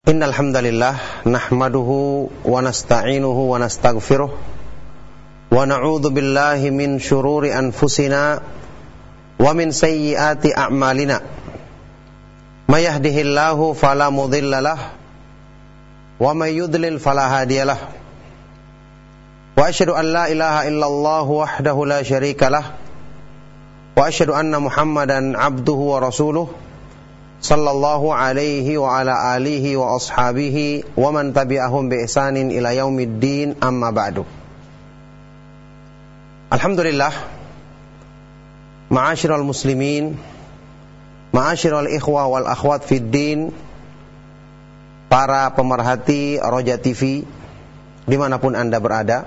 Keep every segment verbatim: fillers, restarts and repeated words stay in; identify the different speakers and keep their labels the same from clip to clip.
Speaker 1: Innal hamdalillah nahmaduhu wa nasta'inuhu wa nastaghfiruh wa na'udzu billahi min shururi anfusina wa min sayyiati a'malina. May yahdihillahu fala mudilla lahu wa may yudlil fala hadiyalah. Wa asyhadu an la ilaha illallah wahdahu la syarika lah wa asyhadu anna Muhammadan abduhu wa rasuluh sallallahu alaihi wa ala alihi wa ashabihi wa man tabi'ahum bi ihsanin ila yaumiddin, amma ba'du. Alhamdulillah, ma'asyiral muslimin, ma'asyiral ikhwah wal akhwat fid din, para pemerhati Roja T V dimanapun Anda berada,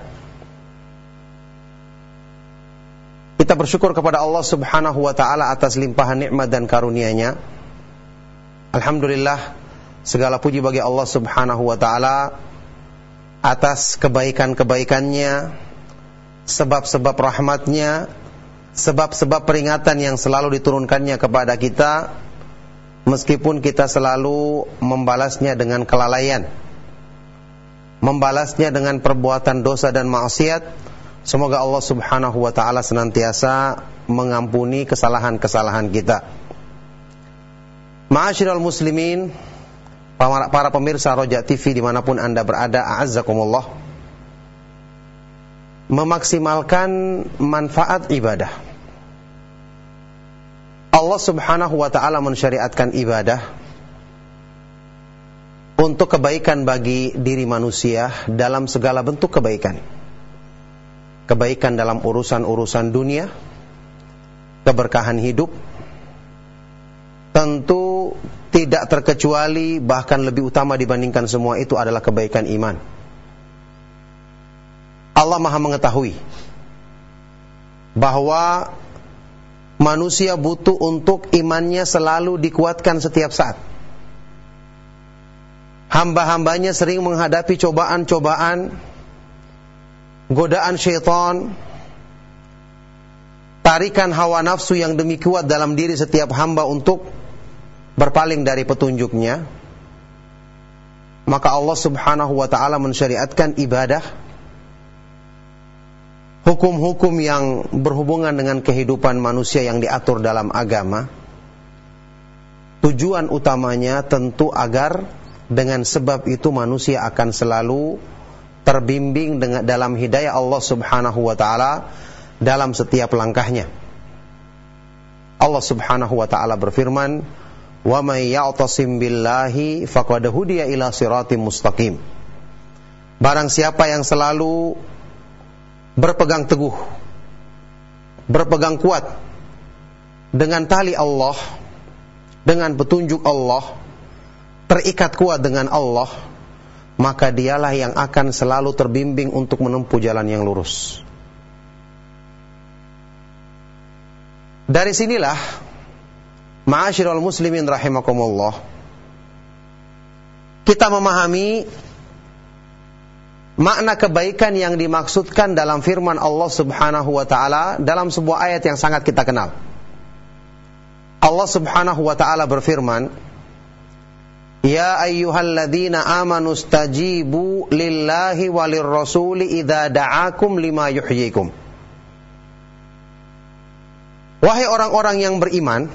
Speaker 1: kita bersyukur kepada Allah subhanahu wa ta'ala atas limpahan nikmat dan karunia-Nya. Alhamdulillah, segala puji bagi Allah subhanahu wa ta'ala atas kebaikan-kebaikannya, sebab-sebab rahmatnya, sebab-sebab peringatan yang selalu diturunkannya kepada kita, meskipun kita selalu membalasnya dengan kelalaian, membalasnya dengan perbuatan dosa dan maksiat. Semoga Allah subhanahu wa ta'ala senantiasa mengampuni kesalahan-kesalahan kita. Ma'asyiral muslimin, para pemirsa Roja T V dimanapun Anda berada, a'azzakumullah, memaksimalkan manfaat ibadah. Allah subhanahu wa ta'ala mensyariatkan ibadah untuk kebaikan bagi diri manusia dalam segala bentuk kebaikan. Kebaikan dalam urusan-urusan dunia, keberkahan hidup, tentu tidak terkecuali, bahkan lebih utama dibandingkan semua itu adalah kebaikan iman. Allah Maha mengetahui bahwa manusia butuh untuk imannya selalu dikuatkan setiap saat. Hamba-hambanya sering menghadapi cobaan-cobaan, godaan syaitan, tarikan hawa nafsu yang demi kuat dalam diri setiap hamba untuk berpaling dari petunjuknya. Maka Allah subhanahu wa ta'ala mensyariatkan ibadah, hukum-hukum yang berhubungan dengan kehidupan manusia yang diatur dalam agama. Tujuan utamanya tentu agar dengan sebab itu manusia akan selalu terbimbing dengan dalam hidayah Allah subhanahu wa ta'ala dalam setiap langkahnya. Allah subhanahu wa ta'ala berfirman, wa may ya'tasim billahi faqad hudiya ila siratim mustaqim. Barang siapa yang selalu berpegang teguh, berpegang kuat dengan tali Allah, dengan petunjuk Allah, terikat kuat dengan Allah, maka dialah yang akan selalu terbimbing untuk menempuh jalan yang lurus. Dari sinilah, ma'asyiral muslimin rahimakumullah, kita memahami makna kebaikan yang dimaksudkan dalam firman Allah subhanahu wa ta'ala dalam sebuah ayat yang sangat kita kenal. Allah subhanahu wa ta'ala berfirman, ya ayyuhalladzina amanu stajibu lillahi walir rasuli idza da'akum lima yuhyikum. Wahai orang-orang yang beriman,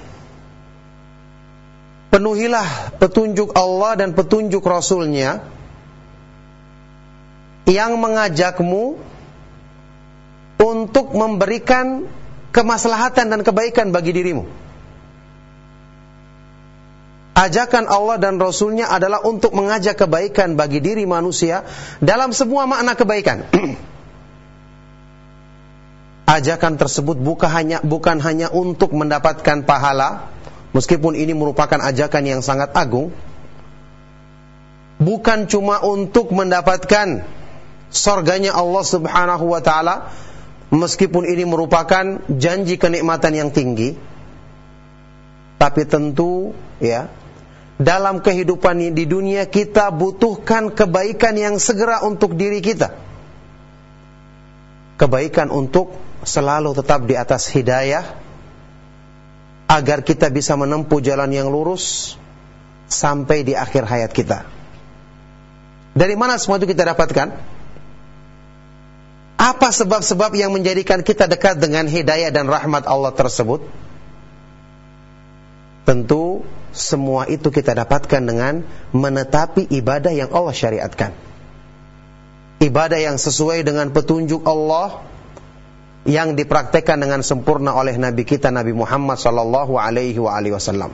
Speaker 1: penuhilah petunjuk Allah dan petunjuk Rasul-Nya yang mengajakmu untuk memberikan kemaslahatan dan kebaikan bagi dirimu. Ajakan Allah dan Rasul-Nya adalah untuk mengajak kebaikan bagi diri manusia dalam semua makna kebaikan. Ajakan tersebut bukan hanya, bukan hanya untuk mendapatkan pahala, meskipun ini merupakan ajakan yang sangat agung. Bukan cuma untuk mendapatkan surganya Allah subhanahu wa ta'ala, meskipun ini merupakan janji kenikmatan yang tinggi. Tapi tentu ya, dalam kehidupan di dunia kita butuhkan kebaikan yang segera untuk diri kita. Kebaikan untuk selalu tetap di atas hidayah, agar kita bisa menempuh jalan yang lurus sampai di akhir hayat kita. Dari mana semua itu kita dapatkan? Apa sebab-sebab yang menjadikan kita dekat dengan hidayah dan rahmat Allah tersebut? Tentu semua itu kita dapatkan dengan menetapi ibadah yang Allah syariatkan. Ibadah yang sesuai dengan petunjuk Allah, yang dipraktekkan dengan sempurna oleh Nabi kita Nabi Muhammad sallallahu alaihi wa alihi wasallam.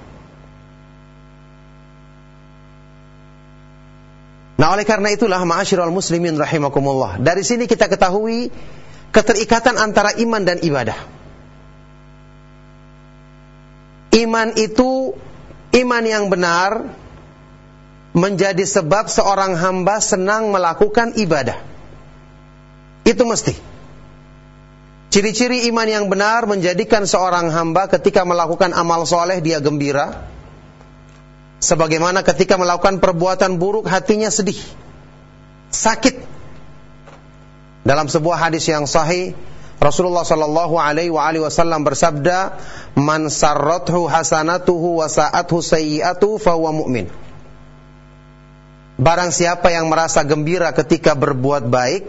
Speaker 1: Nah, oleh karena itulah ma'asyiral muslimin rahimakumullah, dari sini kita ketahui keterikatan antara iman dan ibadah. Iman itu, iman yang benar menjadi sebab seorang hamba senang melakukan ibadah. Itu mesti. Ciri-ciri iman yang benar menjadikan seorang hamba ketika melakukan amal soleh dia gembira, sebagaimana ketika melakukan perbuatan buruk hatinya sedih, sakit. Dalam sebuah hadis yang sahih, Rasulullah sallallahu alaihi wasallam bersabda, "Man sarrathu hasanatuhu wa sa'athu sayyi'atuhu fa huwa mu'min." Barang siapa yang merasa gembira ketika berbuat baik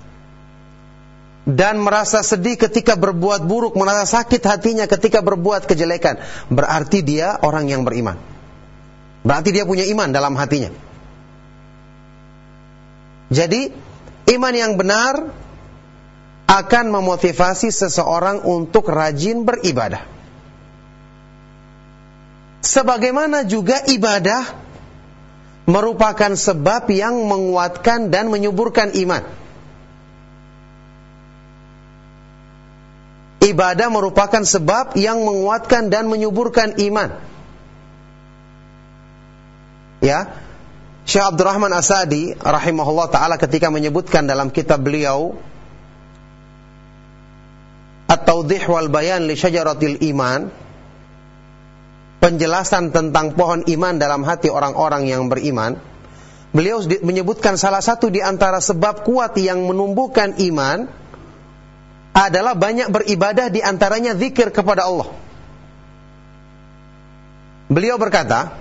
Speaker 1: dan merasa sedih ketika berbuat buruk, merasa sakit hatinya ketika berbuat kejelekan, berarti dia orang yang beriman. Berarti dia punya iman dalam hatinya. Jadi, iman yang benar akan memotivasi seseorang untuk rajin beribadah. Sebagaimana juga ibadah merupakan sebab yang menguatkan dan menyuburkan iman. Ibadah merupakan sebab yang menguatkan dan menyuburkan iman. Ya, Syekh Abdurrahman As-Sa'di rahimahullah ta'ala ketika menyebutkan dalam kitab beliau At-Tawdih wal Bayan li Syajaratil Iman, penjelasan tentang pohon iman dalam hati orang-orang yang beriman, beliau menyebutkan salah satu di antara sebab kuat yang menumbuhkan iman adalah banyak beribadah, di antaranya zikir kepada Allah. Beliau berkata,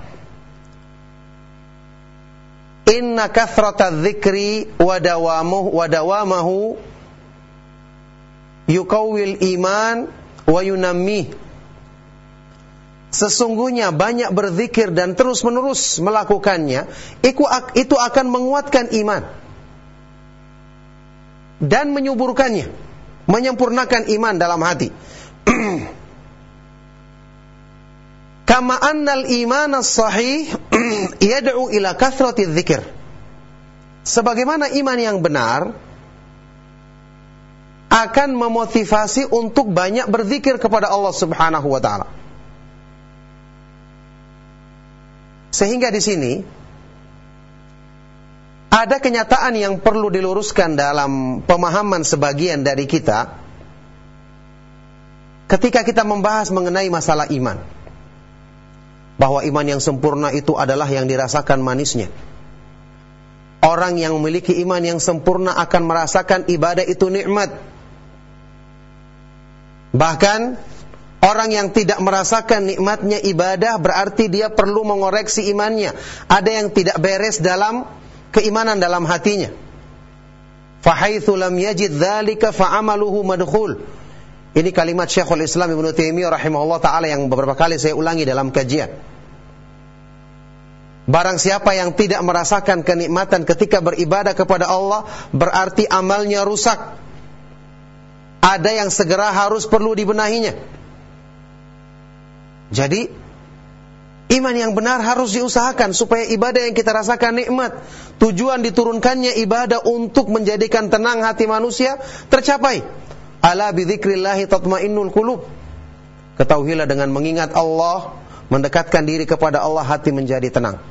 Speaker 1: "Inna kathrata dzikri wa dawamuhu wa dawamahu yuqawwil iman wa yunammih." Sesungguhnya banyak berzikir dan terus-menerus melakukannya, itu akan menguatkan iman dan menyuburkannya, menyempurnakan iman dalam hati. Kama annal iman as-sahih yad'u ila kathrati dzikr. Sebagaimana iman yang benar akan memotivasi untuk banyak berzikir kepada Allah Subhanahu wa taala. Sehingga di sini ada kenyataan yang perlu diluruskan dalam pemahaman sebagian dari kita ketika kita membahas mengenai masalah iman, bahwa iman yang sempurna itu adalah yang dirasakan manisnya. Orang yang memiliki iman yang sempurna akan merasakan ibadah itu nikmat. Bahkan orang yang tidak merasakan nikmatnya ibadah berarti dia perlu mengoreksi imannya. Ada yang tidak beres dalam keimanan dalam hatinya. Fahaitsu lam yajid dzalika fa'amaluhu madkhul. Ini kalimat Syekhul Islam Ibnu Taimiyah rahimahullah taala yang beberapa kali saya ulangi dalam kajian. Barang siapa yang tidak merasakan kenikmatan ketika beribadah kepada Allah, berarti amalnya rusak. Ada yang segera harus perlu dibenahinya. Jadi, iman yang benar harus diusahakan supaya ibadah yang kita rasakan nikmat, tujuan diturunkannya ibadah untuk menjadikan tenang hati manusia tercapai. Ala bidzikrillahi tatmainnul qulub. Ketahuilah dengan mengingat Allah, mendekatkan diri kepada Allah, hati menjadi tenang.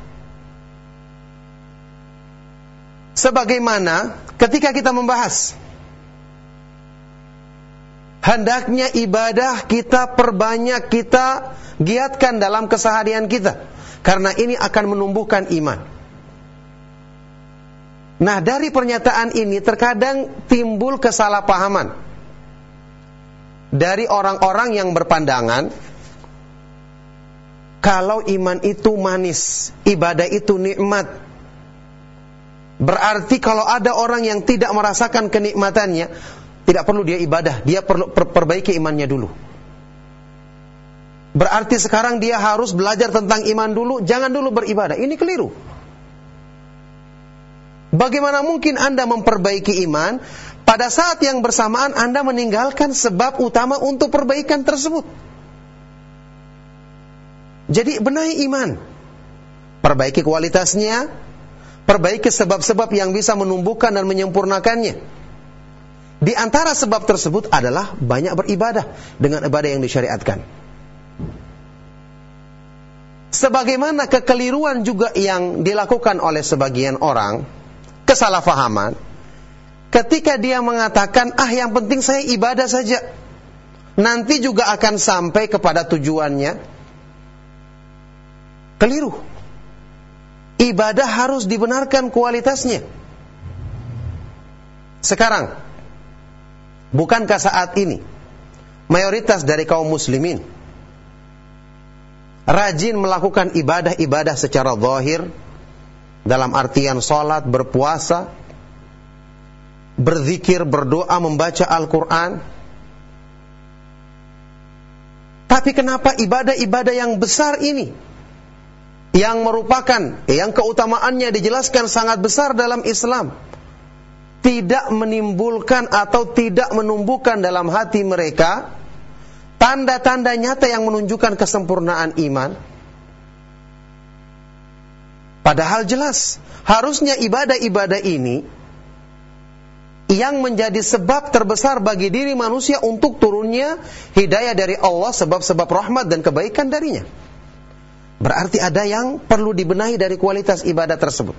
Speaker 1: Sebagaimana ketika kita membahas hendaknya ibadah kita perbanyak, kita giatkan dalam keseharian kita, karena ini akan menumbuhkan iman. Nah, dari pernyataan ini terkadang timbul kesalahpahaman dari orang-orang yang berpandangan kalau iman itu manis, ibadah itu nikmat, Berarti kalau ada orang yang tidak merasakan kenikmatannya, tidak perlu dia ibadah, dia perlu per- perbaiki imannya dulu. Berarti sekarang dia harus belajar tentang iman dulu, jangan dulu beribadah. Ini keliru. Bagaimana mungkin Anda memperbaiki iman pada saat yang bersamaan Anda meninggalkan sebab utama untuk perbaikan tersebut? Jadi benahi iman, perbaiki kualitasnya, perbaiki sebab-sebab yang bisa menumbuhkan dan menyempurnakannya. Di antara sebab tersebut adalah banyak beribadah dengan ibadah yang disyariatkan. Sebagaimana kekeliruan juga yang dilakukan oleh sebagian orang, kesalahpahaman, ketika dia mengatakan, ah yang penting saya ibadah saja, nanti juga akan sampai kepada tujuannya. Keliru. Ibadah harus dibenarkan kualitasnya. Sekarang, bukankah saat ini mayoritas dari kaum muslimin rajin melakukan ibadah-ibadah secara zahir, dalam artian salat, berpuasa, berzikir, berdoa, membaca Al-Quran? Tapi kenapa ibadah-ibadah yang besar ini, yang merupakan, yang keutamaannya dijelaskan sangat besar dalam Islam, tidak menimbulkan atau tidak menumbuhkan dalam hati mereka tanda-tanda nyata yang menunjukkan kesempurnaan iman? Padahal jelas, harusnya ibadah-ibadah ini yang menjadi sebab terbesar bagi diri manusia untuk turunnya hidayah dari Allah, sebab-sebab rahmat dan kebaikan darinya. Berarti ada yang perlu dibenahi dari kualitas ibadah tersebut.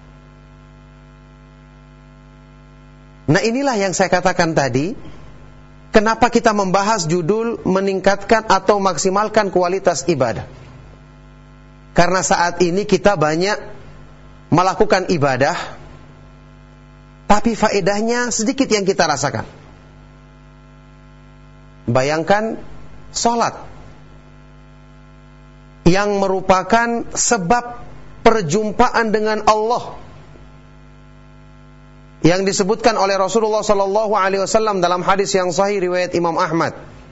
Speaker 1: Nah, inilah yang saya katakan tadi, kenapa kita membahas judul meningkatkan atau maksimalkan kualitas ibadah. Karena saat ini kita banyak melakukan ibadah, tapi faedahnya sedikit yang kita rasakan. Bayangkan sholat, yang merupakan sebab perjumpaan dengan Allah, yang disebutkan oleh Rasulullah sallallahu alaihi wasallam dalam hadis yang sahih riwayat Imam Ahmad,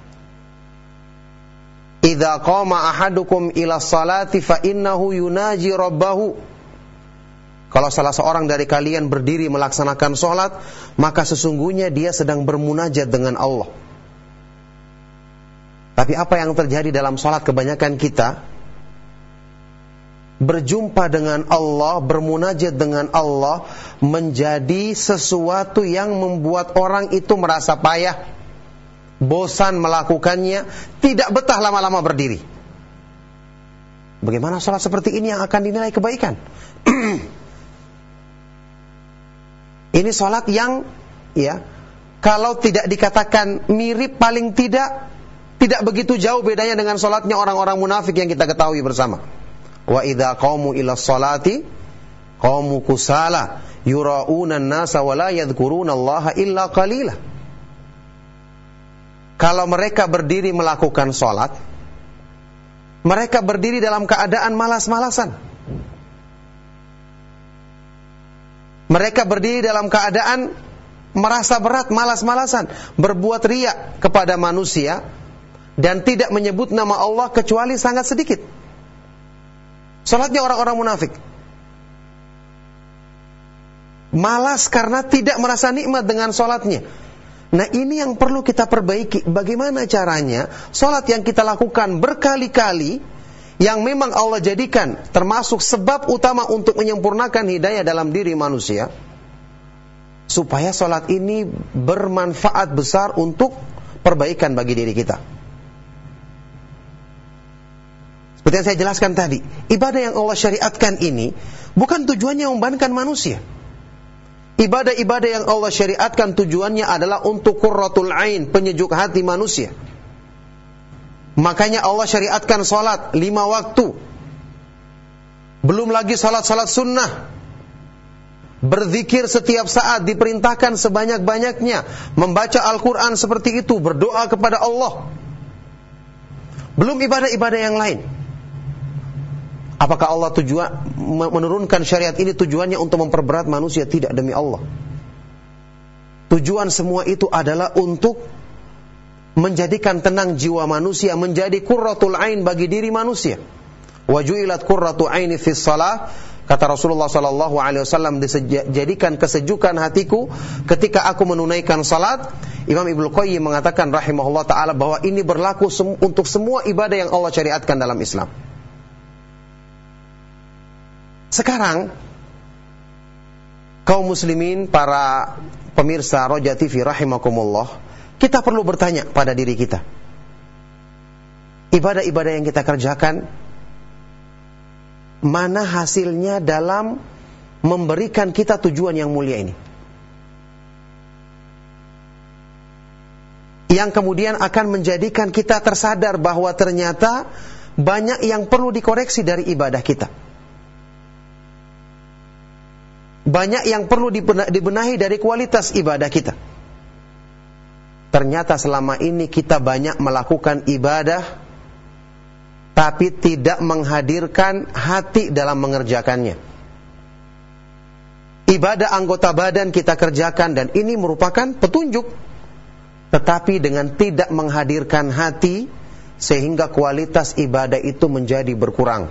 Speaker 1: "Idza qama ahadukum ila sholati fa innahu yunaji rabbahu." Kalau salah seorang dari kalian berdiri melaksanakan sholat, maka sesungguhnya dia sedang bermunajat dengan Allah. Tapi apa yang terjadi dalam sholat kebanyakan kita? Berjumpa dengan Allah, bermunajat dengan Allah menjadi sesuatu yang membuat orang itu merasa payah, bosan melakukannya, tidak betah lama-lama berdiri. Bagaimana sholat seperti ini yang akan dinilai kebaikan? Ini sholat yang, ya, kalau tidak dikatakan mirip, paling tidak tidak begitu jauh bedanya dengan sholatnya orang-orang munafik yang kita ketahui bersama. Wa idza qamu ila sholati qamu kusala yura'una an-nasa wa la yadhkuruna Allaha illa qalila. Kalau mereka berdiri melakukan sholat, mereka berdiri dalam keadaan malas-malasan. Mereka berdiri dalam keadaan merasa berat, malas-malasan, berbuat riya kepada manusia, dan tidak menyebut nama Allah kecuali sangat sedikit. Salatnya orang-orang munafik. Malas karena tidak merasa nikmat dengan salatnya. Nah, ini yang perlu kita perbaiki. Bagaimana caranya salat yang kita lakukan berkali-kali, yang memang Allah jadikan termasuk sebab utama untuk menyempurnakan hidayah dalam diri manusia, supaya salat ini bermanfaat besar untuk perbaikan bagi diri kita. Seperti yang saya jelaskan tadi, ibadah yang Allah syariatkan ini bukan tujuannya membebankan manusia. Ibadah-ibadah yang Allah syariatkan tujuannya adalah untuk qurratul ain, penyejuk hati manusia. Makanya Allah syariatkan salat lima waktu. Belum lagi salat-salat sunnah. Berzikir setiap saat diperintahkan sebanyak-banyaknya. Membaca Al-Quran seperti itu, berdoa kepada Allah. Belum ibadah-ibadah yang lain. Apakah Allah tujuan menurunkan syariat ini tujuannya untuk memperberat manusia? Tidak, demi Allah. Tujuan semua itu adalah untuk menjadikan tenang jiwa manusia, menjadi qurratul ain bagi diri manusia. Wa ju'ilat qurratu aini fis shalah, kata Rasulullah sallallahu alaihi wasallam, dijadikan kesejukan hatiku ketika aku menunaikan salat. Imam Ibnu Qayyim mengatakan rahimahullah taala bahwa ini berlaku sem- untuk semua ibadah yang Allah syariatkan dalam Islam. Sekarang kaum muslimin, para pemirsa Roja T V rahimakumullah, kita perlu bertanya pada diri kita. Ibadah-ibadah yang kita kerjakan, mana hasilnya dalam memberikan kita tujuan yang mulia ini? Yang kemudian akan menjadikan kita tersadar bahwa ternyata banyak yang perlu dikoreksi dari ibadah kita. Banyak yang perlu dibenahi dari kualitas ibadah kita. Ternyata selama ini kita banyak melakukan ibadah, tapi tidak menghadirkan hati dalam mengerjakannya. Ibadah anggota badan kita kerjakan dan ini merupakan petunjuk, tetapi dengan tidak menghadirkan hati, sehingga kualitas ibadah itu menjadi berkurang.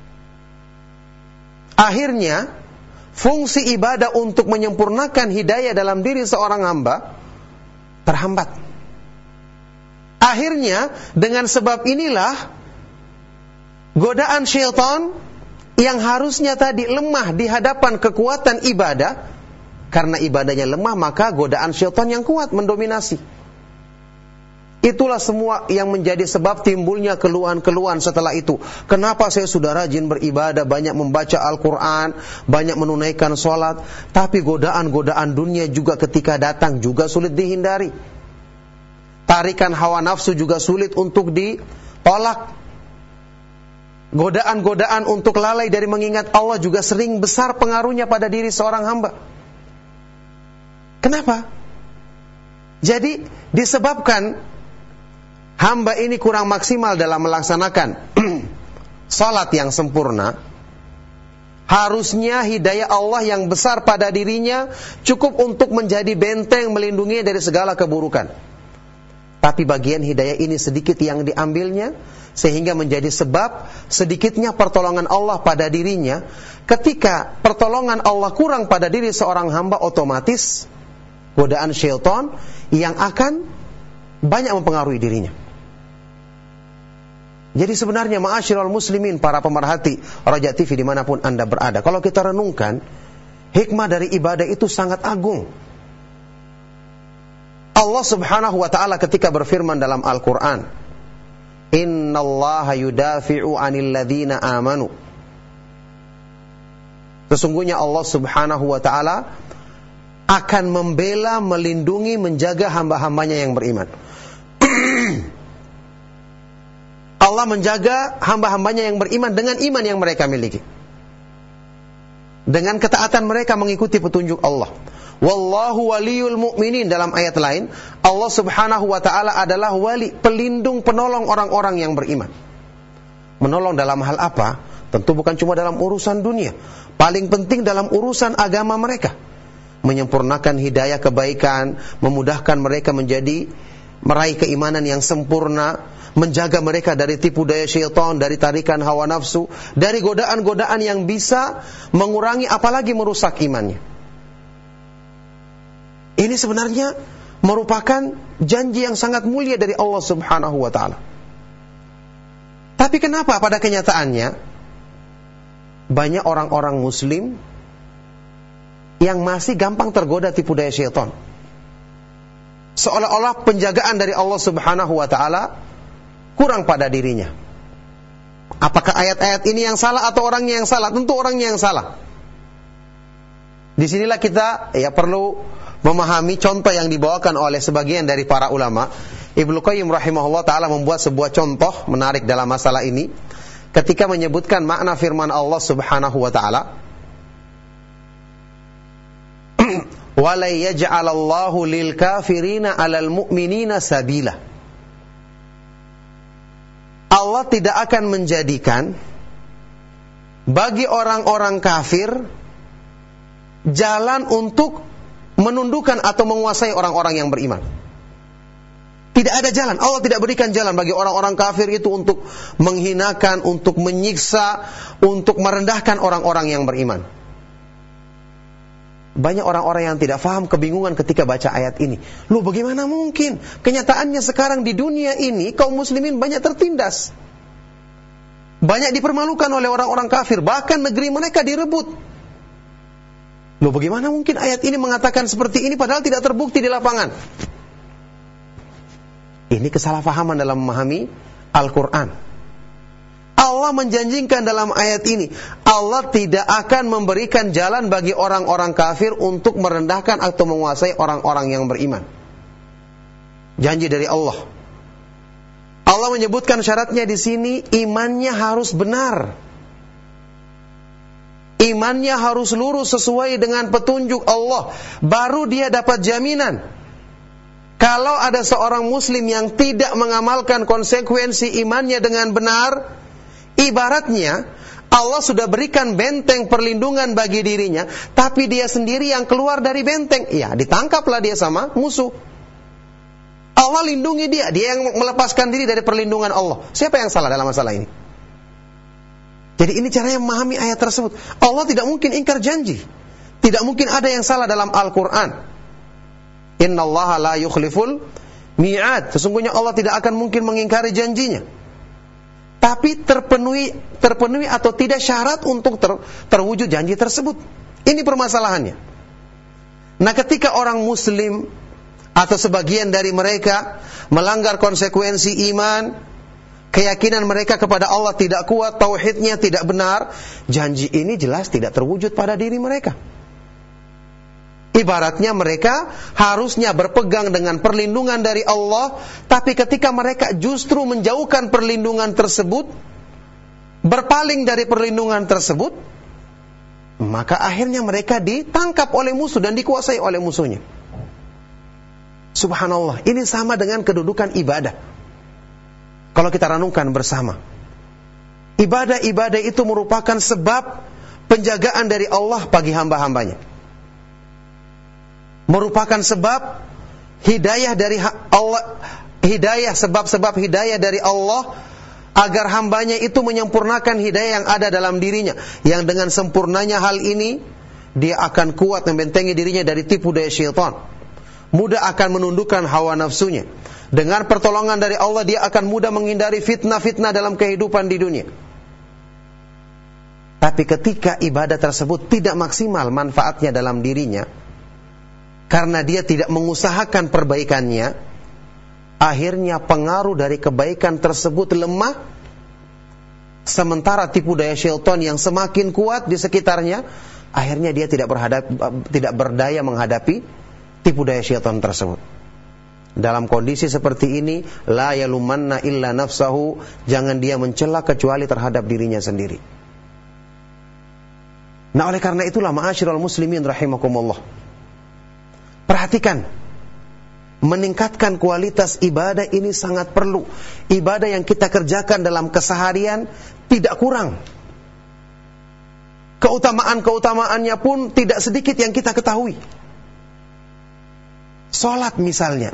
Speaker 1: Akhirnya, fungsi ibadah untuk menyempurnakan hidayah dalam diri seorang hamba terhambat. Akhirnya, dengan sebab inilah godaan syaitan yang harusnya tadi lemah di hadapan kekuatan ibadah, karena ibadahnya lemah, maka godaan syaitan yang kuat mendominasi. Itulah semua yang menjadi sebab timbulnya keluhan-keluhan setelah itu. Kenapa saya sudah rajin beribadah, banyak membaca Al-Quran, banyak menunaikan sholat, tapi godaan-godaan dunia juga ketika datang juga sulit dihindari. Tarikan hawa nafsu juga sulit untuk ditolak. Godaan-godaan untuk lalai dari mengingat Allah juga sering besar pengaruhnya pada diri seorang hamba. Kenapa? Jadi disebabkan hamba ini kurang maksimal dalam melaksanakan salat yang sempurna, harusnya hidayah Allah yang besar pada dirinya cukup untuk menjadi benteng melindungi dari segala keburukan. Tapi bagian hidayah ini sedikit yang diambilnya, sehingga menjadi sebab sedikitnya pertolongan Allah pada dirinya. Ketika pertolongan Allah kurang pada diri seorang hamba, otomatis godaan syaitan yang akan banyak mempengaruhi dirinya. Jadi sebenarnya ma'asyiral muslimin, para pemerhati Roja T V dimanapun Anda berada, kalau kita renungkan, hikmah dari ibadah itu sangat agung. Allah subhanahu wa ta'ala ketika berfirman dalam Al-Quran, Innallaha yudafi'u 'anil ladzina amanu. Sesungguhnya Allah subhanahu wa ta'ala akan membela, melindungi, menjaga hamba-hambanya yang beriman. Allah menjaga hamba-hambanya yang beriman dengan iman yang mereka miliki, dengan ketaatan mereka mengikuti petunjuk Allah. Wallahu waliyul mu'minin. Dalam ayat lain, Allah subhanahu wa ta'ala adalah wali, pelindung, penolong orang-orang yang beriman. Menolong dalam hal apa? Tentu bukan cuma dalam urusan dunia, paling penting dalam urusan agama mereka. Menyempurnakan hidayah kebaikan, memudahkan mereka menjadi meraih keimanan yang sempurna, menjaga mereka dari tipu daya syaitan, dari tarikan hawa nafsu, dari godaan-godaan yang bisa mengurangi apalagi merusak imannya. Ini sebenarnya merupakan janji yang sangat mulia dari Allah subhanahu wa ta'ala. Tapi kenapa pada kenyataannya banyak orang-orang muslim yang masih gampang tergoda tipu daya syaitan? Seolah-olah penjagaan dari Allah subhanahu wa ta'ala kurang pada dirinya. Apakah ayat-ayat ini yang salah atau orangnya yang salah? Tentu orangnya yang salah. Disinilah kita ya perlu memahami contoh yang dibawakan oleh sebagian dari para ulama. Ibnu Qayyim rahimahullah ta'ala membuat sebuah contoh menarik dalam masalah ini ketika menyebutkan makna firman Allah subhanahu wa ta'ala, وَلَا يَجْعَلَ اللَّهُ لِلْكَافِرِينَ عَلَى الْمُؤْمِنِينَ سَبِيلًا. Allah tidak akan menjadikan bagi orang-orang kafir jalan untuk menundukkan atau menguasai orang-orang yang beriman. Tidak ada jalan. Allah tidak berikan jalan bagi orang-orang kafir itu untuk menghinakan, untuk menyiksa, untuk merendahkan orang-orang yang beriman. Banyak orang-orang yang tidak faham, kebingungan ketika baca ayat ini. Loh, bagaimana mungkin? Kenyataannya sekarang di dunia ini kaum muslimin banyak tertindas. Banyak dipermalukan oleh orang-orang kafir, bahkan negeri mereka direbut. Loh, bagaimana mungkin ayat ini mengatakan seperti ini padahal tidak terbukti di lapangan? Ini kesalahpahaman dalam memahami Al-Quran. Allah menjanjikan dalam ayat ini, Allah tidak akan memberikan jalan bagi orang-orang kafir untuk merendahkan atau menguasai orang-orang yang beriman. Janji dari Allah. Allah menyebutkan syaratnya di sini, imannya harus benar. Imannya harus lurus sesuai dengan petunjuk Allah. Baru dia dapat jaminan. Kalau ada seorang muslim yang tidak mengamalkan konsekuensi imannya dengan benar, ibaratnya Allah sudah berikan benteng perlindungan bagi dirinya, tapi dia sendiri yang keluar dari benteng. Ya, ditangkaplah dia sama musuh. Allah lindungi dia, dia yang melepaskan diri dari perlindungan Allah. Siapa yang salah dalam masalah ini? Jadi ini caranya memahami ayat tersebut. Allah tidak mungkin ingkar janji. Tidak mungkin ada yang salah dalam Al-Quran. Innallaha la yukhliful mi'ad. Sesungguhnya Allah tidak akan mungkin mengingkari janjinya. Tapi terpenuhi terpenuhi atau tidak syarat untuk ter, terwujud janji tersebut. Ini permasalahannya. Nah, ketika orang muslim atau sebagian dari mereka melanggar konsekuensi iman, keyakinan mereka kepada Allah tidak kuat, tauhidnya tidak benar, janji ini jelas tidak terwujud pada diri mereka. Ibaratnya mereka harusnya berpegang dengan perlindungan dari Allah, tapi ketika mereka justru menjauhkan perlindungan tersebut, berpaling dari perlindungan tersebut, maka akhirnya mereka ditangkap oleh musuh dan dikuasai oleh musuhnya. Subhanallah, ini sama dengan kedudukan ibadah. Kalau kita renungkan bersama, ibadah-ibadah itu merupakan sebab penjagaan dari Allah bagi hamba-hambanya. Merupakan sebab hidayah dari Allah, hidayah sebab-sebab hidayah dari Allah agar hambanya itu menyempurnakan hidayah yang ada dalam dirinya. Yang dengan sempurnanya hal ini, dia akan kuat membentengi dirinya dari tipu daya syaitan. Mudah akan menundukkan hawa nafsunya. Dengan pertolongan dari Allah, dia akan mudah menghindari fitnah-fitnah dalam kehidupan di dunia. Tapi ketika ibadah tersebut tidak maksimal manfaatnya dalam dirinya, karena dia tidak mengusahakan perbaikannya, akhirnya pengaruh dari kebaikan tersebut lemah, sementara tipu daya syaitan yang semakin kuat di sekitarnya, akhirnya dia tidak berhadap, tidak berdaya menghadapi tipu daya syaitan tersebut. Dalam kondisi seperti ini, la yalumanna illa nafsahu, jangan dia mencela kecuali terhadap dirinya sendiri. Nah, oleh karena itulah ma'asyiral muslimin rahimakumullah, perhatikan, meningkatkan kualitas ibadah ini sangat perlu. Ibadah yang kita kerjakan dalam keseharian tidak kurang. Keutamaan-keutamaannya pun tidak sedikit yang kita ketahui. Salat misalnya.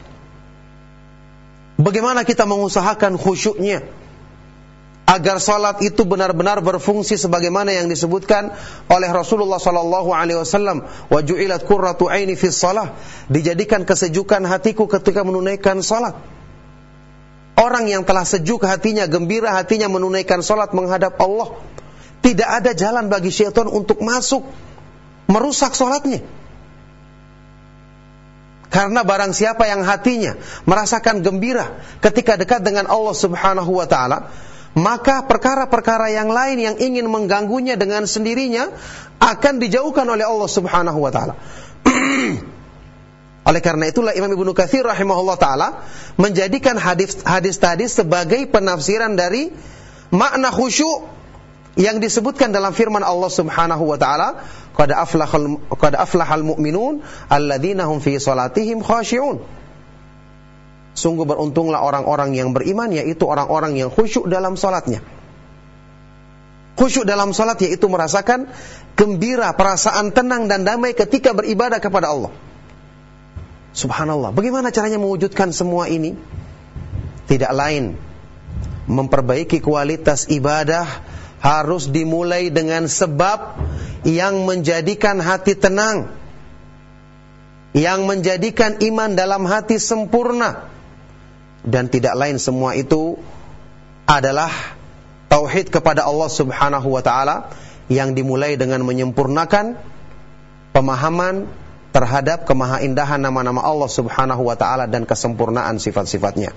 Speaker 1: Bagaimana kita mengusahakan khusyuknya agar salat itu benar-benar berfungsi sebagaimana yang disebutkan oleh Rasulullah sallallahu alaihi wasallam, wa ju'ilat qurratu aini fis shalah, dijadikan kesejukan hatiku ketika menunaikan salat. Orang yang telah sejuk hatinya, gembira hatinya menunaikan salat menghadap Allah, tidak ada jalan bagi syaitan untuk masuk merusak salatnya. Karena barang siapa yang hatinya merasakan gembira ketika dekat dengan Allah Subhanahu wa taala, maka perkara-perkara yang lain yang ingin mengganggunya dengan sendirinya akan dijauhkan oleh Allah Subhanahu wa taala. Oleh karena itulah Imam Ibnu Katsir rahimahullah taala menjadikan hadis hadis tadi sebagai penafsiran dari makna khusyuk yang disebutkan dalam firman Allah Subhanahu wa taala, qad aflahal qad aflahal mu'minun alladzina hum fi salatihim khashi'un. Sungguh beruntunglah orang-orang yang beriman, yaitu orang-orang yang khusyuk dalam salatnya. Khusyuk dalam salat yaitu merasakan gembira, perasaan tenang dan damai ketika beribadah kepada Allah. Subhanallah. Bagaimana caranya mewujudkan semua ini? Tidak lain, memperbaiki kualitas ibadah harus dimulai dengan sebab yang menjadikan hati tenang, yang menjadikan iman dalam hati sempurna. Dan tidak lain semua itu adalah tauhid kepada Allah Subhanahu wa ta'ala, yang dimulai dengan menyempurnakan pemahaman terhadap kemahaindahan nama-nama Allah Subhanahu wa ta'ala dan kesempurnaan sifat-sifatnya.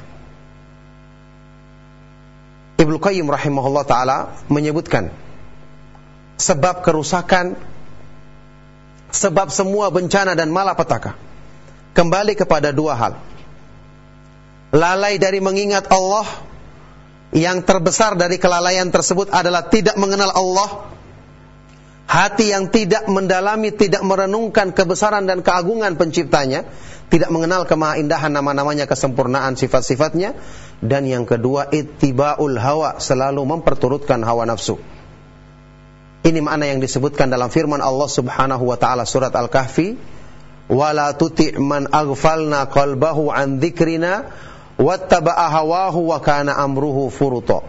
Speaker 1: Ibnu Qayyim rahimahullah ta'ala menyebutkan sebab kerusakan, sebab semua bencana dan malapetaka kembali kepada dua hal. Lalai dari mengingat Allah. Yang terbesar dari kelalaian tersebut adalah tidak mengenal Allah. Hati yang tidak mendalami, tidak merenungkan kebesaran dan keagungan penciptanya, tidak mengenal kemahaindahan nama-namanya, kesempurnaan sifat-sifatnya. Dan yang kedua, ittiba'ul hawa, selalu memperturutkan hawa nafsu. Ini makna yang disebutkan dalam firman Allah Subhanahu wa ta'ala surat Al-Kahfi, wala tuti' man aghfalna qalbahu an dzikrina wattaba'a hawahu wa kana amruhu furuta.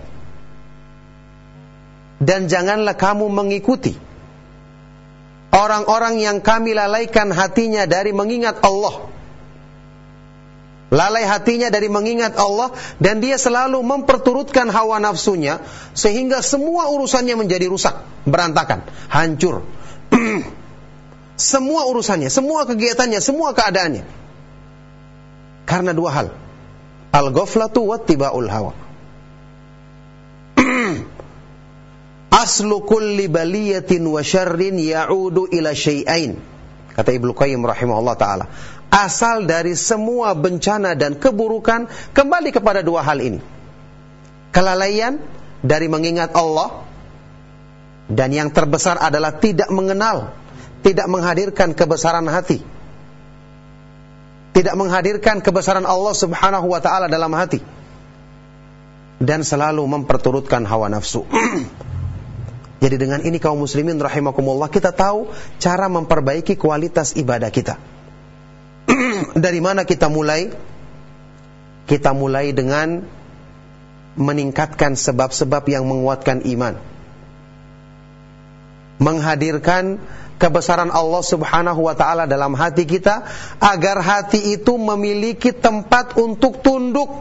Speaker 1: Dan janganlah kamu mengikuti orang-orang yang kami lalaikan hatinya dari mengingat Allah. Lalai hatinya dari mengingat Allah, dan dia selalu memperturutkan hawa nafsunya, sehingga semua urusannya menjadi rusak, berantakan, hancur. Semua urusannya, semua kegiatannya, semua keadaannya. Karena dua hal. Al-ghaflatu wattiba'ul hawa. Aslu kulli baliyatin wa syarrin ya'udu ila syai'ain. Kata Ibnu Qayyim rahimahullah ta'ala, asal dari semua bencana dan keburukan kembali kepada dua hal ini. Kelalaian dari mengingat Allah, dan yang terbesar adalah tidak mengenal, tidak menghadirkan kebesaran hati, tidak menghadirkan kebesaran Allah Subhanahu wa ta'ala dalam hati, dan selalu memperturutkan hawa nafsu. Jadi dengan ini kaum muslimin rahimakumullah, kita tahu cara memperbaiki kualitas ibadah kita. Dari mana kita mulai? Kita mulai dengan meningkatkan sebab-sebab yang menguatkan iman, menghadirkan kebesaran Allah Subhanahu wa ta'ala dalam hati kita, agar hati itu memiliki tempat untuk tunduk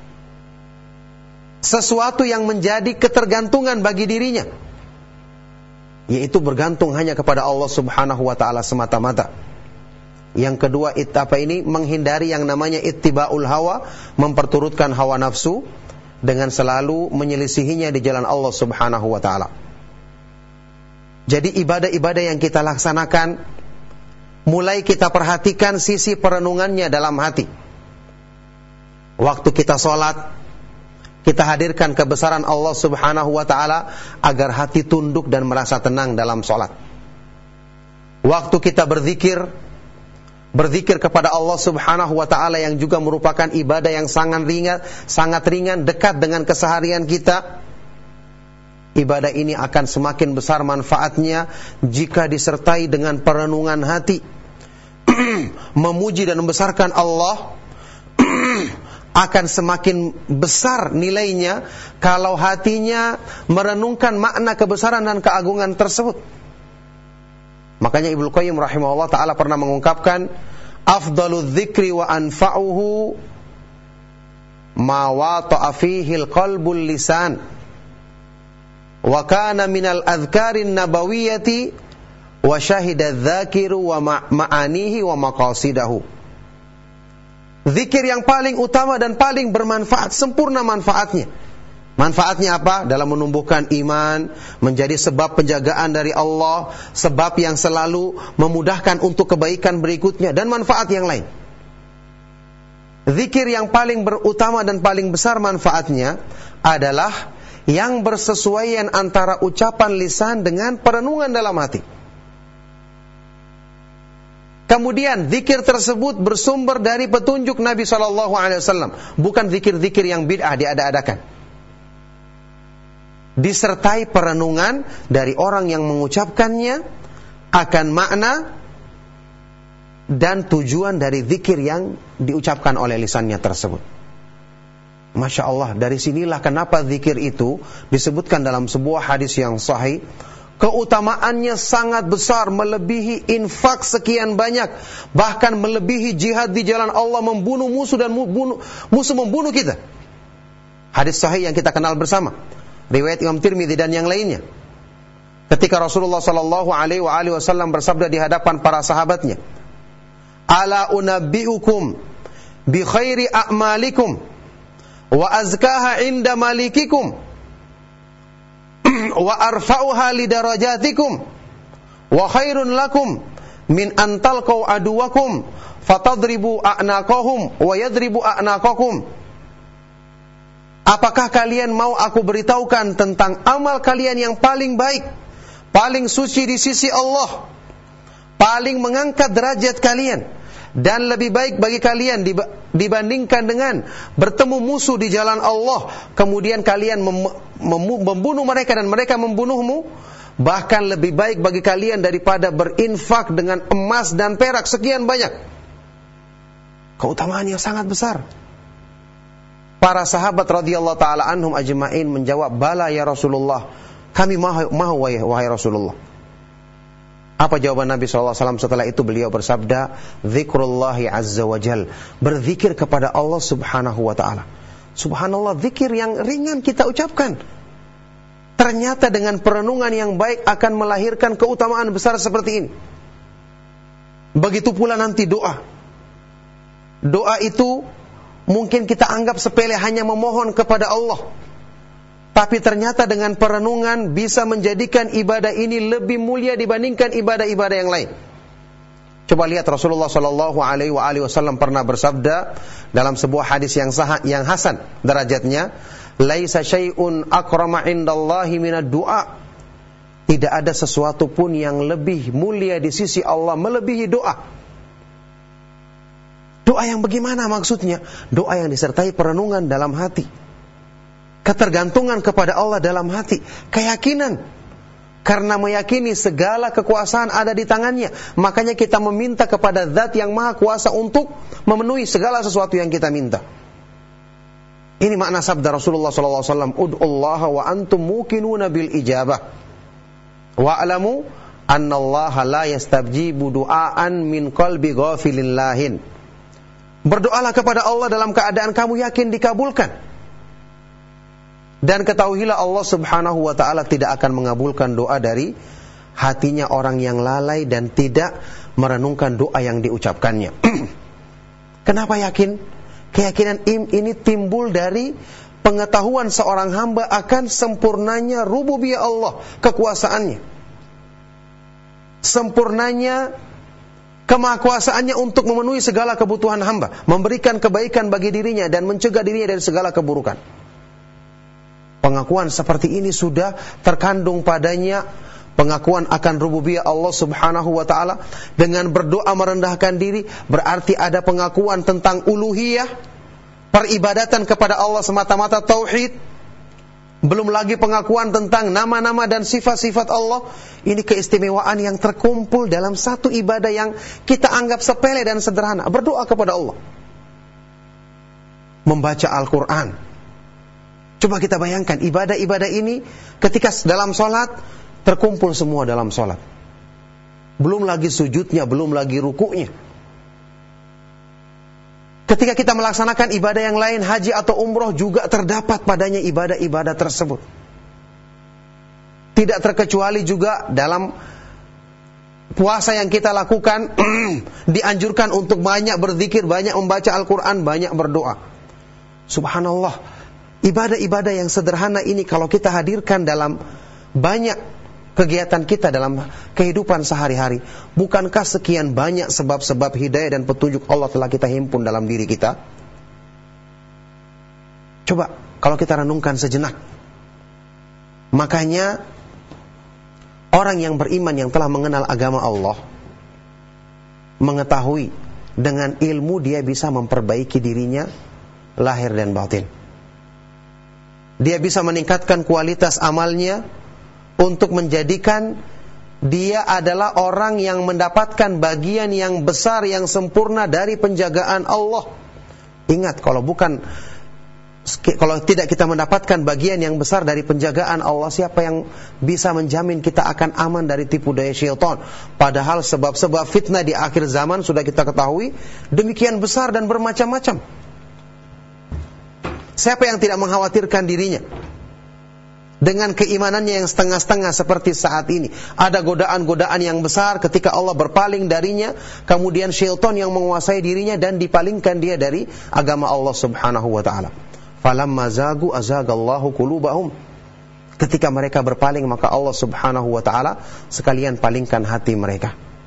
Speaker 1: sesuatu yang menjadi ketergantungan bagi dirinya, yaitu bergantung hanya kepada Allah Subhanahu wa ta'ala semata-mata. Yang kedua, it, apa ini? Menghindari yang namanya ittiba'ul hawa, memperturutkan hawa nafsu dengan selalu menyelisihinya di jalan Allah Subhanahu wa ta'ala. Jadi ibadah-ibadah yang kita laksanakan, mulai kita perhatikan sisi perenungannya dalam hati. Waktu kita sholat, kita hadirkan kebesaran Allah Subhanahu wa ta'ala agar hati tunduk dan merasa tenang dalam sholat. Waktu kita berzikir, berzikir kepada Allah Subhanahu wa ta'ala yang juga merupakan ibadah yang sangat ringan, sangat ringan, dekat dengan keseharian kita. Ibadah ini akan semakin besar manfaatnya jika disertai dengan perenungan hati. Memuji dan membesarkan Allah akan semakin besar nilainya kalau hatinya merenungkan makna kebesaran dan keagungan tersebut. Makanya Ibnu Qayyim rahimahullah ta'ala pernah mengungkapkan, afdalul dzikri wa anfa'uhu ma wata'a fihi al-qalbul lisan wa kana minal adhkarin nabawiyyati wa syahida adh-dhakiru wa ma'anihi wa maqasidahu. Zikir yang paling utama dan paling bermanfaat, sempurna manfaatnya. Manfaatnya apa? Dalam menumbuhkan iman, menjadi sebab penjagaan dari Allah, sebab yang selalu memudahkan untuk kebaikan berikutnya, dan manfaat yang lain. Zikir yang paling berutama dan paling besar manfaatnya adalah yang bersesuaian antara ucapan lisan dengan perenungan dalam hati. Kemudian zikir tersebut bersumber dari petunjuk Nabi shallallahu alaihi wasallam, bukan zikir-zikir yang bid'ah diada-adakan. disertai perenungan dari orang yang mengucapkannya akan makna dan tujuan dari zikir yang diucapkan oleh lisannya tersebut. Masya Allah, dari sinilah kenapa zikir itu disebutkan dalam sebuah hadis yang sahih, keutamaannya sangat besar, melebihi infak sekian banyak, bahkan melebihi jihad di jalan Allah, membunuh musuh dan membunuh, musuh membunuh kita. Hadis sahih yang kita kenal bersama, riwayat Imam Tirmidzi dan yang lainnya. Ketika Rasulullah sallallahu alaihi wasallam bersabda di hadapan para sahabatnya, "Ala unabbiukum bi khairi a'malikum wa azkaha inda malikikum wa arfa'uha li darajatikum wa khairun lakum min an talqaw aduwakum fatadribu a'naqahum wa yadribu a'naqakum." Apakah kalian mau aku beritahukan tentang amal kalian yang paling baik, paling suci di sisi Allah, paling mengangkat derajat kalian, dan lebih baik bagi kalian dibandingkan dengan bertemu musuh di jalan Allah, kemudian kalian mem- mem- membunuh mereka dan mereka membunuhmu, bahkan lebih baik bagi kalian daripada berinfak dengan emas dan perak sekian banyak. Keutamaan yang sangat besar. Para sahabat radhiyallahu ta'ala anhum ajma'in menjawab, "Bala ya Rasulullah, kami mahu, mahu wahai, wahai Rasulullah." Apa jawaban Nabi shallallahu alaihi wasallam setelah itu? Beliau bersabda, "Zikrullahi azza wa jal." Berzikir kepada Allah subhanahu wa ta'ala. Subhanallah, zikir yang ringan kita ucapkan, ternyata dengan perenungan yang baik akan melahirkan keutamaan besar seperti ini. Begitu pula nanti doa. Doa itu mungkin kita anggap sepele, hanya memohon kepada Allah, tapi ternyata dengan perenungan bisa menjadikan ibadah ini lebih mulia dibandingkan ibadah-ibadah yang lain. Coba lihat, Rasulullah Shallallahu Alaihi Wasallam pernah bersabda dalam sebuah hadis yang sah, yang hasan derajatnya, "Laisa syai'un akrama indallahi minad du'a." Tidak ada sesuatu pun yang lebih mulia di sisi Allah melebihi doa. Doa yang bagaimana maksudnya? Doa yang disertai perenungan dalam hati, ketergantungan kepada Allah dalam hati, keyakinan. Karena meyakini segala kekuasaan ada di tangannya, makanya kita meminta kepada Zat yang Maha Kuasa untuk memenuhi segala sesuatu yang kita minta. Ini makna sabda Rasulullah sallallahu alaihi wasallam, "Ud'ullaha wa antum muqinuna bil ijabah. Wa'lamu annallaha la yastabjibu du'aan min qalbi ghafilin lahin." Berdoalah kepada Allah dalam keadaan kamu yakin dikabulkan. Dan ketahuilah Allah subhanahu wa ta'ala tidak akan mengabulkan doa dari hatinya orang yang lalai dan tidak merenungkan doa yang diucapkannya. Kenapa yakin? Keyakinan ini timbul dari pengetahuan seorang hamba akan sempurnanya rububiyah Allah, kekuasaannya, sempurnanya kemahakuasaannya untuk memenuhi segala kebutuhan hamba, memberikan kebaikan bagi dirinya dan mencegah dirinya dari segala keburukan. Pengakuan seperti ini sudah terkandung padanya pengakuan akan rububiyah Allah subhanahu wa ta'ala. Dengan berdoa merendahkan diri, berarti ada pengakuan tentang uluhiyah, peribadatan kepada Allah semata-mata, tauhid. Belum lagi pengakuan tentang nama-nama dan sifat-sifat Allah. Ini keistimewaan yang terkumpul dalam satu ibadah yang kita anggap sepele dan sederhana. Berdoa kepada Allah, membaca Al-Quran. Coba kita bayangkan ibadah-ibadah ini ketika dalam sholat, terkumpul semua dalam sholat. Belum lagi sujudnya, belum lagi rukuknya. Ketika kita melaksanakan ibadah yang lain, haji atau umroh, juga terdapat padanya ibadah-ibadah tersebut. Tidak terkecuali juga dalam puasa yang kita lakukan, dianjurkan untuk banyak berzikir, banyak membaca Al-Quran, banyak berdoa. Subhanallah, ibadah-ibadah yang sederhana ini kalau kita hadirkan dalam banyak kegiatan kita dalam kehidupan sehari-hari, bukankah sekian banyak sebab-sebab hidayah dan petunjuk Allah telah kita himpun dalam diri kita? Coba kalau kita renungkan sejenak. Makanya orang yang beriman, yang telah mengenal agama Allah, mengetahui dengan ilmu dia bisa memperbaiki dirinya lahir dan batin. dia bisa meningkatkan kualitas amalnya untuk menjadikan dia adalah orang yang mendapatkan bagian yang besar, yang sempurna dari penjagaan Allah. Ingat, kalau bukan kalau tidak kita mendapatkan bagian yang besar dari penjagaan Allah, siapa yang bisa menjamin kita akan aman dari tipu daya syaitan? Padahal sebab-sebab fitnah di akhir zaman sudah kita ketahui demikian besar dan bermacam-macam. Siapa yang tidak mengkhawatirkan dirinya dengan keimanannya yang setengah-setengah seperti saat ini? Ada godaan-godaan yang besar ketika Allah berpaling darinya, kemudian syaitan yang menguasai dirinya dan dipalingkan dia dari agama Allah Subhanahu wa taala. Falamma zagu azagallahu qulubahum. Ketika mereka berpaling, maka Allah Subhanahu wa taala sekalian palingkan hati mereka.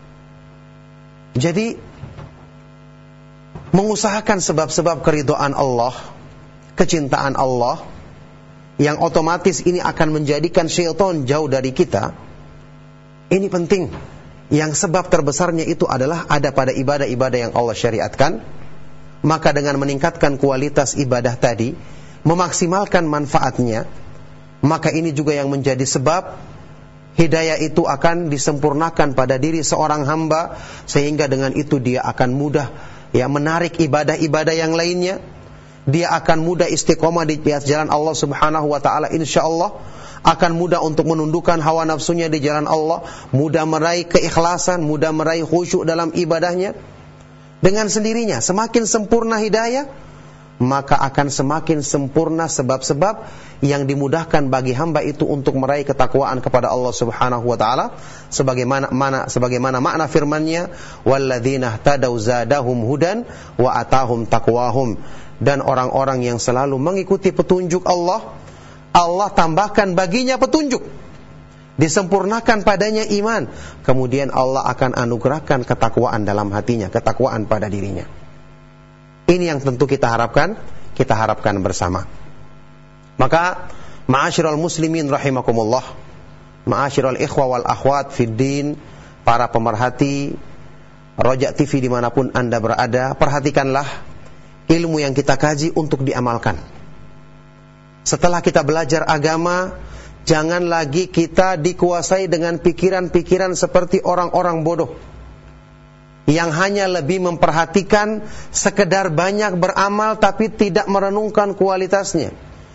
Speaker 1: Jadi mengusahakan sebab-sebab keridhaan Allah, kecintaan Allah, yang otomatis ini akan menjadikan syaitan jauh dari kita, ini penting. Yang sebab terbesarnya itu adalah ada pada ibadah-ibadah yang Allah syariatkan. Maka dengan meningkatkan kualitas ibadah tadi, memaksimalkan manfaatnya, maka ini juga yang menjadi sebab hidayah itu akan disempurnakan pada diri seorang hamba, sehingga dengan itu dia akan mudah ya menarik ibadah-ibadah yang lainnya. Dia akan mudah istiqomah di atas jalan Allah Subhanahu wa taala, insyaallah akan mudah untuk menundukkan hawa nafsunya di jalan Allah, mudah meraih keikhlasan, mudah meraih khusyuk dalam ibadahnya. Dengan sendirinya semakin sempurna hidayah, maka akan semakin sempurna sebab-sebab yang dimudahkan bagi hamba itu untuk meraih ketakwaan kepada Allah Subhanahu wa taala, sebagaimana mana sebagaimana makna firman-Nya, walladzina ihtadaw zadahum hudan wa atahum taqwahum. Dan orang-orang yang selalu mengikuti petunjuk Allah, Allah tambahkan baginya petunjuk, disempurnakan padanya iman, kemudian Allah akan anugerahkan ketakwaan dalam hatinya, ketakwaan pada dirinya. Ini yang tentu kita harapkan, kita harapkan bersama. Maka ma'asyiral muslimin rahimakumullah, ma'asyiral ikhwa wal akhwat fid din, para pemerhati Roja T V dimanapun Anda berada, perhatikanlah ilmu yang kita kaji untuk diamalkan. Setelah kita belajar agama, jangan lagi kita dikuasai dengan pikiran-pikiran seperti orang-orang bodoh yang hanya lebih memperhatikan sekedar banyak beramal tapi tidak merenungkan kualitasnya.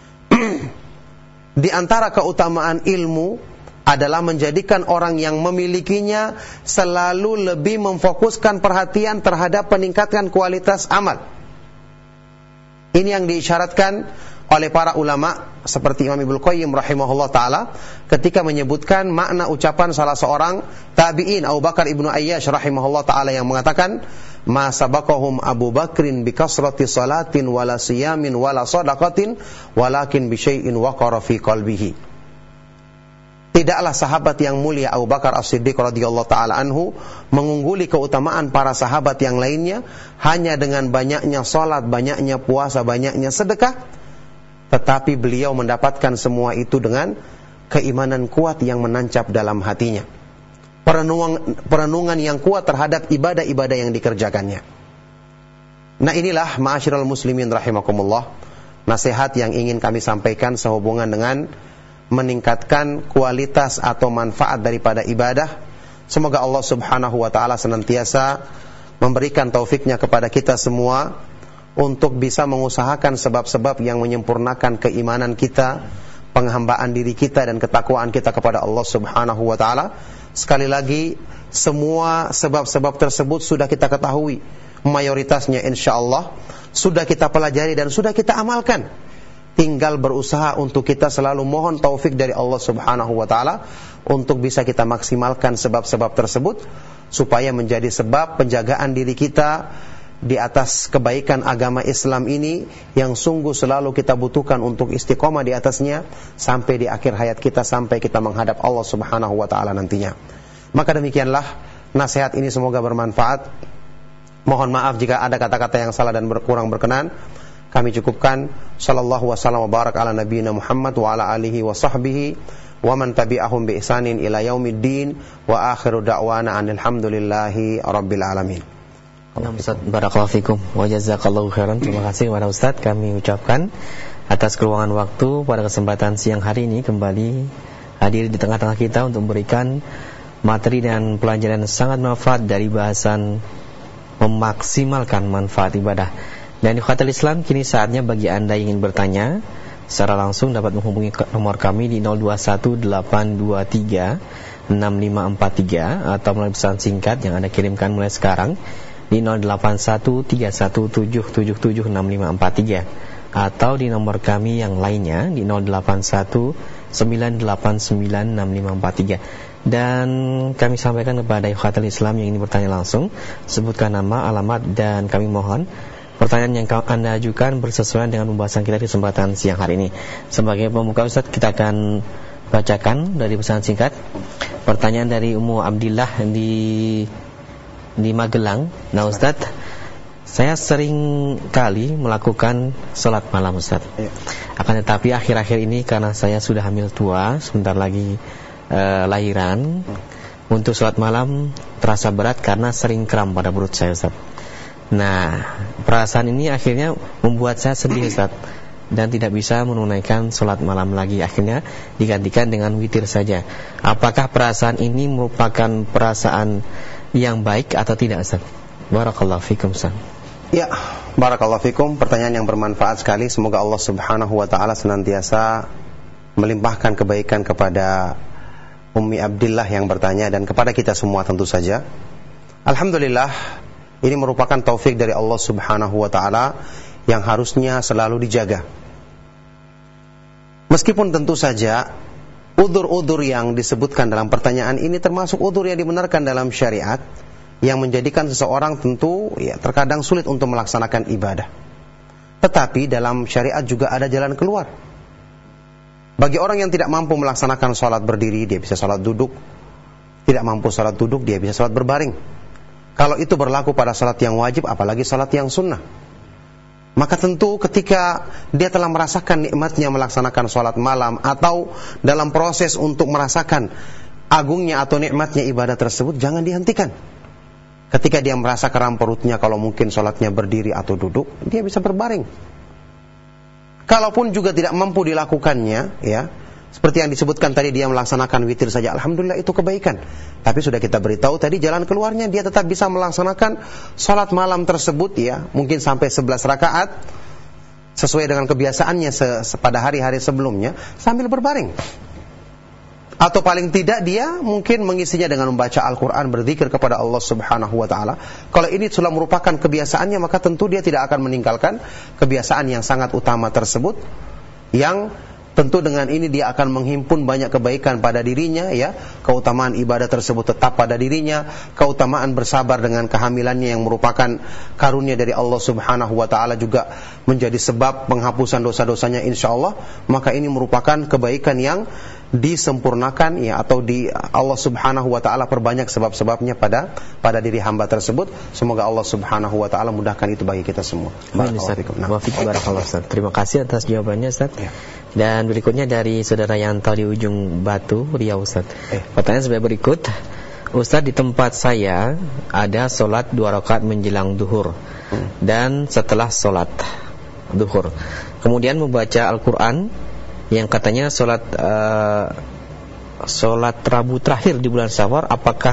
Speaker 1: Di antara keutamaan ilmu adalah menjadikan orang yang memilikinya selalu lebih memfokuskan perhatian terhadap peningkatan kualitas amal. Ini yang diisyaratkan oleh para ulama seperti Imam Ibnu Qayyim rahimahullah taala ketika menyebutkan makna ucapan salah seorang tabi'in Abu Bakar Ibnu Ayyash rahimahullah taala yang mengatakan, ma sabaqahum Abu Bakrin bi kasrati salatin wala siyamin wala shadaqatin walakin bi syai'in waqara fi qalbihi. Tidaklah sahabat yang mulia Abu Bakar As-Siddiq radhiyallahu taala anhu mengungguli keutamaan para sahabat yang lainnya hanya dengan banyaknya salat, banyaknya puasa, banyaknya sedekah, tetapi beliau mendapatkan semua itu dengan keimanan kuat yang menancap dalam hatinya, perenungan, perenungan yang kuat terhadap ibadah-ibadah yang dikerjakannya. Nah, inilah ma'asyiral muslimin rahimakumullah, nasihat yang ingin kami sampaikan sehubungan dengan meningkatkan kualitas atau manfaat daripada ibadah. Semoga Allah Subhanahu wa taala senantiasa memberikan taufiknya kepada kita semua untuk bisa mengusahakan sebab-sebab yang menyempurnakan keimanan kita, penghambaan diri kita dan ketakwaan kita kepada Allah Subhanahu wa taala. Sekali lagi, semua sebab-sebab tersebut sudah kita ketahui, mayoritasnya insyaallah sudah kita pelajari dan sudah kita amalkan. Tinggal berusaha untuk kita selalu mohon taufik dari Allah Subhanahu wa taala untuk bisa kita maksimalkan sebab-sebab tersebut supaya menjadi sebab penjagaan diri kita di atas kebaikan agama Islam ini yang sungguh selalu kita butuhkan untuk istiqomah di atasnya sampai di akhir hayat kita, sampai kita menghadap Allah Subhanahu wa taala nantinya. Maka demikianlah nasihat ini, semoga bermanfaat. Mohon maaf jika ada kata-kata yang salah dan berkurang berkenan. Kami cukupkan. Sallallahu wasallam wa barak ala nabiyina Muhammad wa ala alihi wa sahbihi wa man tabi'ahum bi ihsanin ila yaumiddin wa akhiru da'wana anil hamdulillahi rabbil alamin.
Speaker 2: Ustaz, barakallahu fikum wa jazakallahu khairan. Terima kasih kepada Ustaz kami ucapkan atas keluangan waktu pada kesempatan siang hari ini kembali hadir di tengah-tengah kita untuk memberikan materi dan pelajaran sangat manfaat dari bahasan memaksimalkan manfaat ibadah. Dan di Ikhwatul Islam, kini saatnya bagi Anda yang ingin bertanya secara langsung dapat menghubungi nomor kami di nol dua satu delapan dua tiga enam lima empat tiga atau melalui pesan singkat yang Anda kirimkan mulai sekarang di nol delapan satu tiga satu tujuh tujuh tujuh enam lima empat tiga atau di nomor kami yang lainnya di nol delapan satu sembilan delapan sembilan enam lima empat tiga. Dan kami sampaikan kepada Ikhwatul Islam yang ingin bertanya langsung, sebutkan nama, alamat, dan kami mohon pertanyaan yang Anda ajukan bersesuaian dengan pembahasan kita di kesempatan siang hari ini. Sebagai pembuka Ustaz, kita akan bacakan dari pesan singkat. Pertanyaan dari Ummu Abdillah di di Magelang. Nah Ustaz, saya sering kali melakukan sholat malam Ustaz. Akan tetapi akhir-akhir ini karena saya sudah hamil tua, sebentar lagi uh, lahiran, untuk sholat malam terasa berat karena sering kram pada perut saya Ustaz. Nah, perasaan ini akhirnya membuat saya sedih Ustaz, dan tidak bisa menunaikan sholat malam lagi. Akhirnya digantikan dengan witir saja. Apakah perasaan ini merupakan perasaan yang baik atau tidak Ustaz? Barakallahu fikum Ustaz.
Speaker 1: Ya, barakallahu fikum. Pertanyaan yang bermanfaat sekali. Semoga Allah Subhanahu wa taala senantiasa melimpahkan kebaikan kepada Ummi Abdillah yang bertanya dan kepada kita semua tentu saja. Alhamdulillah, ini merupakan taufik dari Allah Subhanahu wa taala yang harusnya selalu dijaga. Meskipun tentu saja udzur-udzur yang disebutkan dalam pertanyaan ini termasuk udzur yang dibenarkan dalam syariat, yang menjadikan seseorang tentu ya terkadang sulit untuk melaksanakan ibadah. Tetapi dalam syariat juga ada jalan keluar. Bagi orang yang tidak mampu melaksanakan sholat berdiri, dia bisa sholat duduk. Tidak mampu sholat duduk, dia bisa sholat berbaring. Kalau itu berlaku pada sholat yang wajib, apalagi sholat yang sunnah. Maka tentu ketika dia telah merasakan nikmatnya melaksanakan sholat malam, atau dalam proses untuk merasakan agungnya atau nikmatnya ibadah tersebut, jangan dihentikan. Ketika dia merasa kram perutnya, kalau mungkin sholatnya berdiri atau duduk, dia bisa berbaring. Kalaupun juga tidak mampu dilakukannya, ya, seperti yang disebutkan tadi, dia melaksanakan witir saja, alhamdulillah itu kebaikan. Tapi sudah kita beritahu tadi jalan keluarnya, dia tetap bisa melaksanakan sholat malam tersebut, ya, mungkin sampai sebelas rakaat sesuai dengan kebiasaannya se- pada hari-hari sebelumnya, sambil berbaring. Atau paling tidak dia mungkin mengisinya dengan membaca Al-Quran, berzikir kepada Allah Subhanahu wa ta'ala. Kalau ini sudah merupakan kebiasaannya, maka tentu dia tidak akan meninggalkan kebiasaan yang sangat utama tersebut, yang tentu dengan ini dia akan menghimpun banyak kebaikan pada dirinya, ya. Keutamaan ibadah tersebut tetap pada dirinya, keutamaan bersabar dengan kehamilannya yang merupakan karunia dari Allah Subhanahu wa taala juga menjadi sebab penghapusan dosa-dosanya insyaallah. Maka ini merupakan kebaikan yang disempurnakan, ya, atau di Allah Subhanahu wa taala perbanyak sebab-sebabnya pada pada diri hamba tersebut. Semoga Allah Subhanahu wa taala mudahkan itu bagi kita semua.
Speaker 2: Barakallahu Ustaz. Terima kasih atas jawabannya Ustaz. Ya. Dan berikutnya dari saudara Yanto di ujung Batu, Riau Ustaz. Eh. Pertanyaan sebagai berikut. Ustaz, di tempat saya ada solat dua rakaat menjelang duhur, hmm. dan setelah solat duhur kemudian membaca Al-Quran yang katanya solat uh, solat Rabu terakhir di bulan Safar. Apakah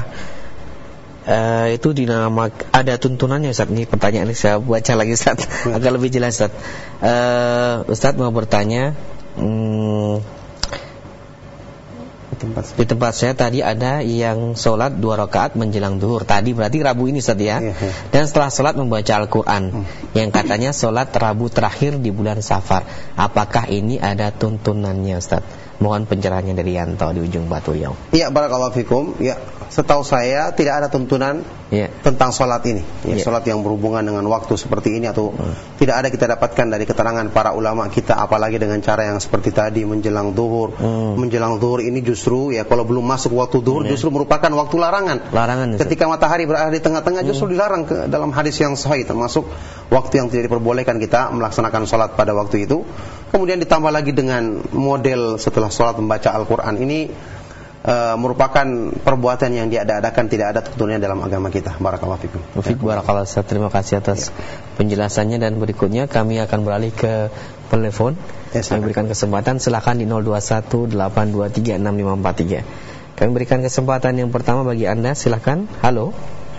Speaker 2: uh, itu dinamakan, ada tuntunannya Ustaz? Ini pertanyaan ini saya baca lagi Ustaz agar lebih jelas Ustaz. Uh, Ustaz mau bertanya, hmm, di, tempat di tempat saya tadi ada yang solat dua rakaat menjelang duhur. Tadi berarti Rabu ini Ustaz, ya, ya, ya. Dan setelah solat membaca Al-Quran, hmm. yang katanya solat Rabu terakhir di bulan Safar. Apakah ini ada tuntunannya Ustaz? Mohon pencerahannya dari Yanto di ujung Batu Riau.
Speaker 1: Iya, barakallahu fikum. Ya, setahu saya tidak ada tuntunan ya. tentang sholat ini, ya, ya. sholat yang berhubungan dengan waktu seperti ini, atau hmm. tidak ada kita dapatkan dari keterangan para ulama kita, apalagi dengan cara yang seperti tadi menjelang zuhur. Hmm. Menjelang zuhur ini justru, ya, kalau belum masuk waktu zuhur, ya. justru merupakan waktu larangan. Larangan. Ketika matahari berada di tengah-tengah, justru hmm. dilarang ke dalam hadis yang sahih, termasuk waktu yang tidak diperbolehkan kita melaksanakan sholat pada waktu itu. Kemudian ditambah lagi dengan model setelah sholat membaca Al-Quran ini, uh, merupakan perbuatan yang diada-adakan, tidak ada tuntunannya dalam agama kita. Barakallahu fikum.
Speaker 2: Fik barakallahu. Terima kasih atas penjelasannya, dan berikutnya kami akan beralih ke telepon.
Speaker 1: Ya,
Speaker 2: kami berikan kesempatan, silakan di nol dua satu delapan dua tiga enam lima empat tiga. Kami berikan kesempatan yang pertama bagi Anda, silakan. Halo.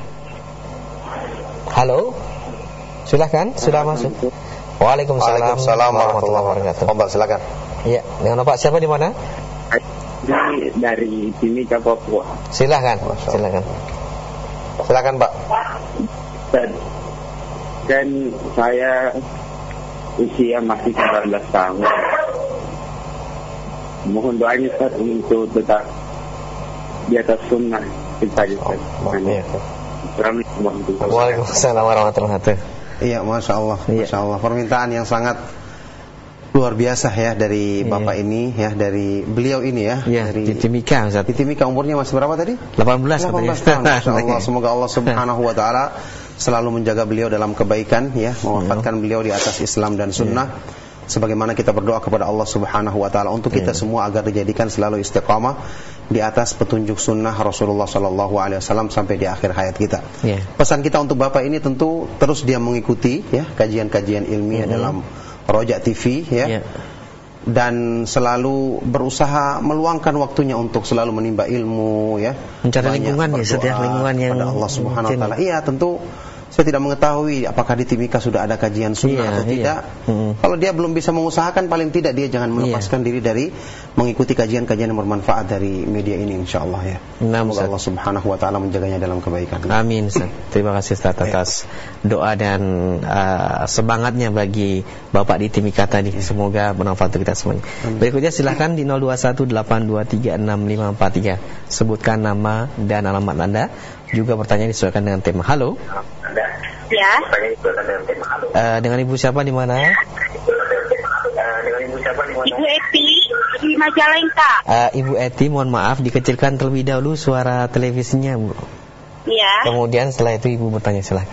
Speaker 2: Halo. Silakan, sudah masuk. Waalaikumsalam,
Speaker 1: Waalaikumsalam warahmatullahi wabarakatuh. Bapak silakan.
Speaker 2: Iya, dengan Bapak siapa di mana?
Speaker 3: Dari, dari Timika, Papua.
Speaker 2: Silakan, silakan.
Speaker 1: Silakan, Pak.
Speaker 3: Dan, dan saya usia masih sembilan belas tahun. Mohon doanya Ustaz untuk tetap di atas sunnah. Kita saja.
Speaker 2: Waalaikumsalam warahmatullahi wabarakatuh.
Speaker 1: Iya, masya Allah, masya Allah. Permintaan yang sangat luar biasa ya dari bapak ini ya, dari beliau ini ya,
Speaker 2: ya
Speaker 1: dari
Speaker 2: di Timika.
Speaker 1: Di Timika. Umurnya masih berapa tadi?
Speaker 2: delapan belas.
Speaker 1: delapan belas tahun. Masya Allah. Semoga Allah Subhanahu Wa Taala selalu menjaga beliau dalam kebaikan ya, mewafatkan beliau di atas Islam dan Sunnah. Sebagaimana kita berdoa kepada Allah Subhanahu Wa Taala untuk kita semua agar dijadikan selalu istiqamah di atas petunjuk sunnah Rasulullah Sallallahu Alaihi Wasallam sampai di akhir hayat kita. Yeah. Pesan kita untuk bapak ini tentu terus dia mengikuti ya kajian-kajian ilmiah mm-hmm. dalam Roja T V ya, yeah. dan selalu berusaha meluangkan waktunya untuk selalu menimba ilmu ya. Mencari lingkungan ya, setiap lingkungan yang pada Allah Subhanahu Wa Taala. Iya, tentu. Saya tidak mengetahui apakah di Timika sudah ada kajian sunnah iya, atau tidak. Iya. Hmm. Kalau dia belum bisa mengusahakan, paling tidak dia jangan melepaskan iya. diri dari mengikuti kajian-kajian yang bermanfaat dari media ini, insyaallah ya. Nah, semoga Allah Subhanahu Wa Taala menjaganya dalam kebaikan.
Speaker 2: Amin. Terima kasih Ustaz atas doa dan uh, semangatnya bagi Bapak di Timika tadi. Semoga bermanfaat untuk kita semuanya. Amin. Berikutnya silakan di nol dua satu delapan dua tiga enam lima empat tiga. Sebutkan nama dan alamat Anda. Juga pertanyaan disesuaikan dengan tema. Halo.
Speaker 4: Ya.
Speaker 2: Uh, dengan Ibu siapa di mana?
Speaker 4: Ibu Eti di Majalengka.
Speaker 2: Uh, Ibu Eti, mohon maaf dikecilkan terlebih dahulu suara televisinya, Bu.
Speaker 4: Iya.
Speaker 2: Kemudian setelah itu Ibu bertanya, silakan.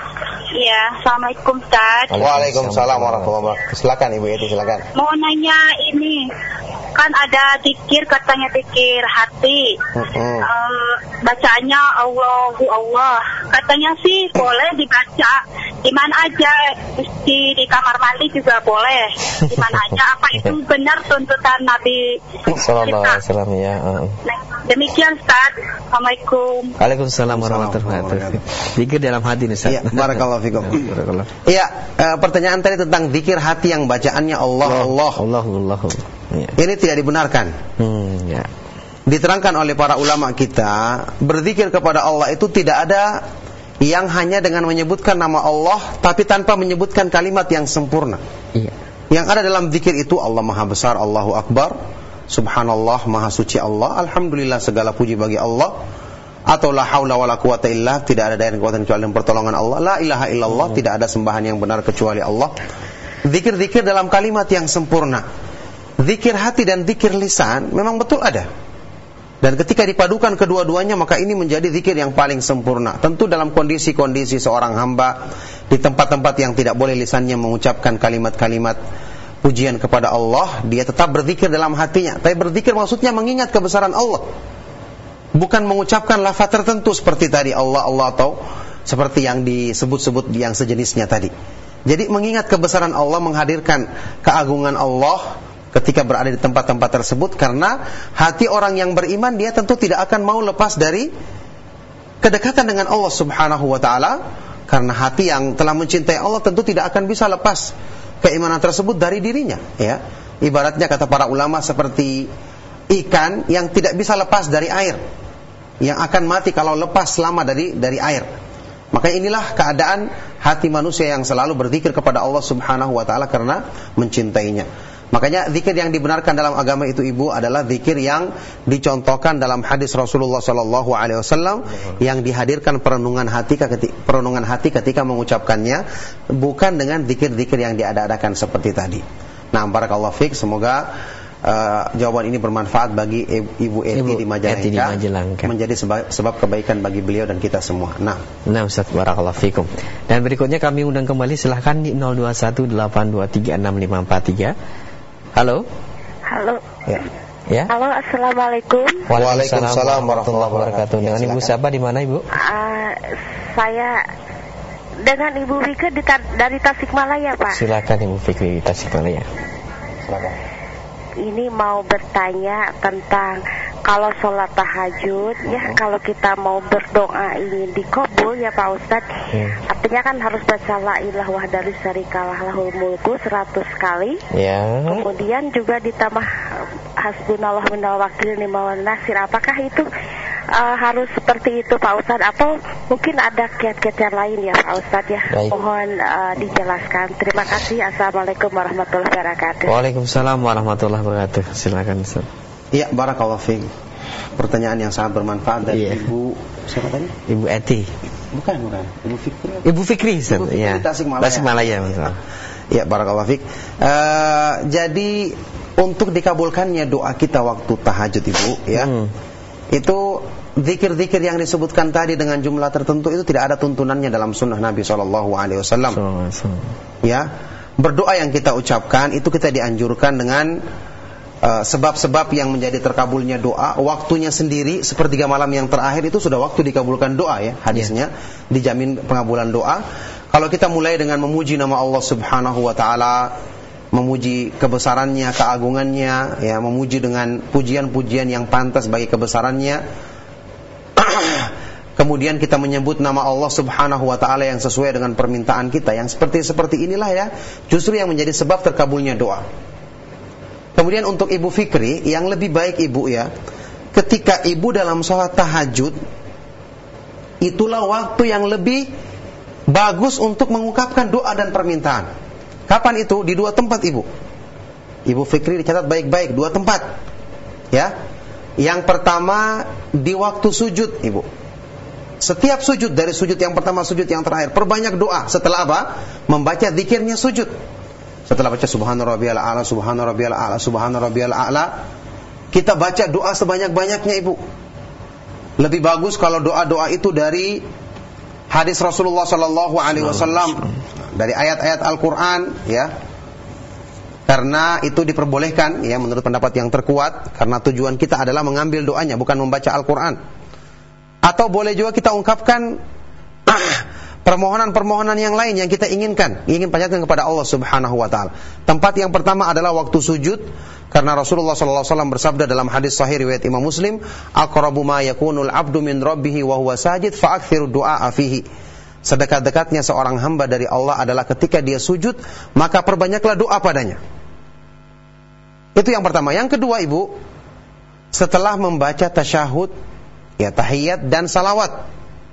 Speaker 4: Iya, Assalamualaikum Ustaz.
Speaker 1: Waalaikumsalam warahmatullahi wabarakatuh. Silakan Ibu Eti, silakan.
Speaker 4: Mau nanya ini, kan ada zikir katanya zikir hati. Uh-huh. uh, bacaannya Allahu Allah. Katanya sih boleh dibaca di mana aja, di, di kamar mandi juga boleh. Di mana aja. Apa itu benar tuntutan Nabi
Speaker 2: sallallahu alaihi wasallam ya? Uh.
Speaker 4: Nah, demikian Ustaz. Assalamualaikum.
Speaker 2: Waalaikumsalam warahmatullahi wabarakatuh. Zikir dalam hati nih Ustaz.
Speaker 1: Iya, barakallahu fikum. Iya, uh, pertanyaan tadi tentang zikir hati yang bacaannya Allah Allah.
Speaker 2: Allah Allah.
Speaker 1: Ya. Ini tidak dibenarkan.
Speaker 2: Hmm, ya.
Speaker 1: Diterangkan oleh para ulama kita, berzikir kepada Allah itu tidak ada yang hanya dengan menyebutkan nama Allah tapi tanpa menyebutkan kalimat yang sempurna.
Speaker 2: Iya.
Speaker 1: Yang ada dalam zikir itu Allah Maha Besar, Allahu Akbar, Subhanallah, Maha Suci Allah, Alhamdulillah, segala puji bagi Allah, atau la haula wala quwata illa, tidak ada daya dan kekuatan kecuali dengan pertolongan Allah, la ilaha illallah, hmm. tidak ada sembahan yang benar kecuali Allah. Zikir-zikir dalam kalimat yang sempurna. Zikir hati dan zikir lisan memang betul ada. Dan ketika dipadukan kedua-duanya, maka ini menjadi zikir yang paling sempurna. Tentu dalam kondisi-kondisi seorang hamba di tempat-tempat yang tidak boleh lisannya mengucapkan kalimat-kalimat pujian kepada Allah, dia tetap berzikir dalam hatinya. Tapi berzikir maksudnya mengingat kebesaran Allah, bukan mengucapkan lafaz tertentu seperti tadi Allah Allah atau seperti yang disebut-sebut yang sejenisnya tadi. Jadi mengingat kebesaran Allah, menghadirkan keagungan Allah ketika berada di tempat-tempat tersebut, karena hati orang yang beriman dia tentu tidak akan mau lepas dari kedekatan dengan Allah Subhanahu Wa Taala, karena hati yang telah mencintai Allah tentu tidak akan bisa lepas keimanan tersebut dari dirinya. Ya, ibaratnya kata para ulama seperti ikan yang tidak bisa lepas dari air, yang akan mati kalau lepas lama dari dari air. Maka inilah keadaan hati manusia yang selalu berzikir kepada Allah Subhanahu Wa Taala karena mencintainya. Makanya zikir yang dibenarkan dalam agama itu Ibu adalah zikir yang dicontohkan dalam hadis Rasulullah Sallallahu Alaihi Wasallam, yang dihadirkan perenungan hati ketika, perenungan hati ketika mengucapkannya, bukan dengan zikir-zikir yang diada-adakan seperti tadi. Nah, barakallahu fiik, semoga uh, jawaban ini bermanfaat bagi Ibu Eti, Ibu di Majalengka,
Speaker 2: di Majalengka,
Speaker 1: menjadi sebab, sebab kebaikan bagi beliau dan kita semua. Nah,
Speaker 2: nah Ustaz, barakallahu fiikum. Dan berikutnya kami undang kembali, silahkan di nol dua satu delapan dua tiga enam lima empat tiga. Halo.
Speaker 4: Halo.
Speaker 1: Ya.
Speaker 2: Ya.
Speaker 5: Halo, assalamualaikum.
Speaker 1: Waalaikumsalam warahmatullahi wabarakatuh.
Speaker 2: Dengan Ibu siapa di mana, Ibu?
Speaker 5: Uh, saya dengan Ibu Fikri di ta- dari Tasikmalaya, Pak.
Speaker 2: Silakan Ibu Fikri di Tasikmalaya.
Speaker 1: Silakan.
Speaker 5: Ini mau bertanya tentang kalau sholat tahajud, ya
Speaker 1: uh-huh.
Speaker 5: kalau kita mau berdoa ingin dikabul ya Pak Ustadz,
Speaker 2: hmm.
Speaker 5: artinya kan harus baca la ilaha wahdahu syarikalah lahul mulku seratus kali.
Speaker 2: Ya.
Speaker 5: Kemudian juga ditambah hasbunallah wa ni'mal wakil ni'mal nasir. Apakah itu uh, harus seperti itu Pak Ustadz, atau mungkin ada kiat-kiat yang lain ya Pak Ustadz ya?
Speaker 2: Baik.
Speaker 5: Mohon uh, dijelaskan. Terima kasih. Assalamualaikum warahmatullahi wabarakatuh.
Speaker 2: Waalaikumsalam warahmatullahi wabarakatuh. Silakan Ustaz.
Speaker 1: Iya, barakallahu fiik. Pertanyaan yang sangat bermanfaat dari
Speaker 2: iya.
Speaker 1: Ibu siapa tadi?
Speaker 2: Ibu Eti.
Speaker 1: Bukan, bukan. Ibu Fikri.
Speaker 2: Ibu Fikri, Ustaz.
Speaker 1: Ibu Fikri
Speaker 2: ya.
Speaker 1: Tasikmalaya.
Speaker 2: Tasikmalaya, Ustaz.
Speaker 1: Ya, barakallahu fiik. Uh, jadi untuk dikabulkannya doa kita waktu tahajud, Ibu, ya. Hmm. Itu zikir-zikir yang disebutkan tadi dengan jumlah tertentu itu tidak ada tuntunannya dalam sunnah Nabi shallallahu alaihi wasallam. Ya, berdoa yang kita ucapkan itu kita dianjurkan dengan uh, sebab-sebab yang menjadi terkabulnya doa. Waktunya sendiri sepertiga malam yang terakhir itu sudah waktu dikabulkan doa, ya. Hadisnya yeah. dijamin pengabulan doa. Kalau kita mulai dengan memuji nama Allah Subhanahu wa taala, memuji kebesarannya, keagungannya, ya, memuji dengan pujian-pujian yang pantas bagi kebesarannya. Kemudian kita menyebut nama Allah Subhanahu wa taala yang sesuai dengan permintaan kita, yang seperti seperti inilah ya, justru yang menjadi sebab terkabulnya doa. Kemudian untuk Ibu Fikri, yang lebih baik Ibu ya, ketika Ibu dalam sholat tahajud, itulah waktu yang lebih bagus untuk mengungkapkan doa dan permintaan. Kapan itu? Di dua tempat Ibu. Ibu Fikri dicatat baik-baik, dua tempat. Ya. Yang pertama di waktu sujud, Ibu. Setiap sujud, dari sujud yang pertama, sujud yang terakhir, perbanyak doa. Setelah apa? Membaca zikirnya sujud. Setelah baca subhana rabbiyal a'la, subhana rabbiyal a'la, subhana rabbiyal a'la, kita baca doa sebanyak-banyaknya, Ibu. Lebih bagus kalau doa-doa itu dari hadis Rasulullah sallallahu alaihi wasallam, dari ayat-ayat Al-Qur'an, ya. Karena itu diperbolehkan, ya, menurut pendapat yang terkuat, karena tujuan kita adalah mengambil doanya, bukan membaca Al-Qur'an. Atau boleh juga kita ungkapkan ah, permohonan-permohonan yang lain yang kita inginkan, ingin panjatkan kepada Allah Subhanahu wa taala. Tempat yang pertama adalah waktu sujud, karena Rasulullah sallallahu alaihi wasallam bersabda dalam hadis sahih riwayat Imam Muslim, aqrabu ma yakunul 'abdu min rabbih wa huwa sajid fa akthiru du'a fihi. Sedekat-dekatnya seorang hamba dari Allah adalah ketika dia sujud, maka perbanyaklah doa padanya. Itu yang pertama. Yang kedua, Ibu, setelah membaca tasyahud, ya, tahiyat dan salawat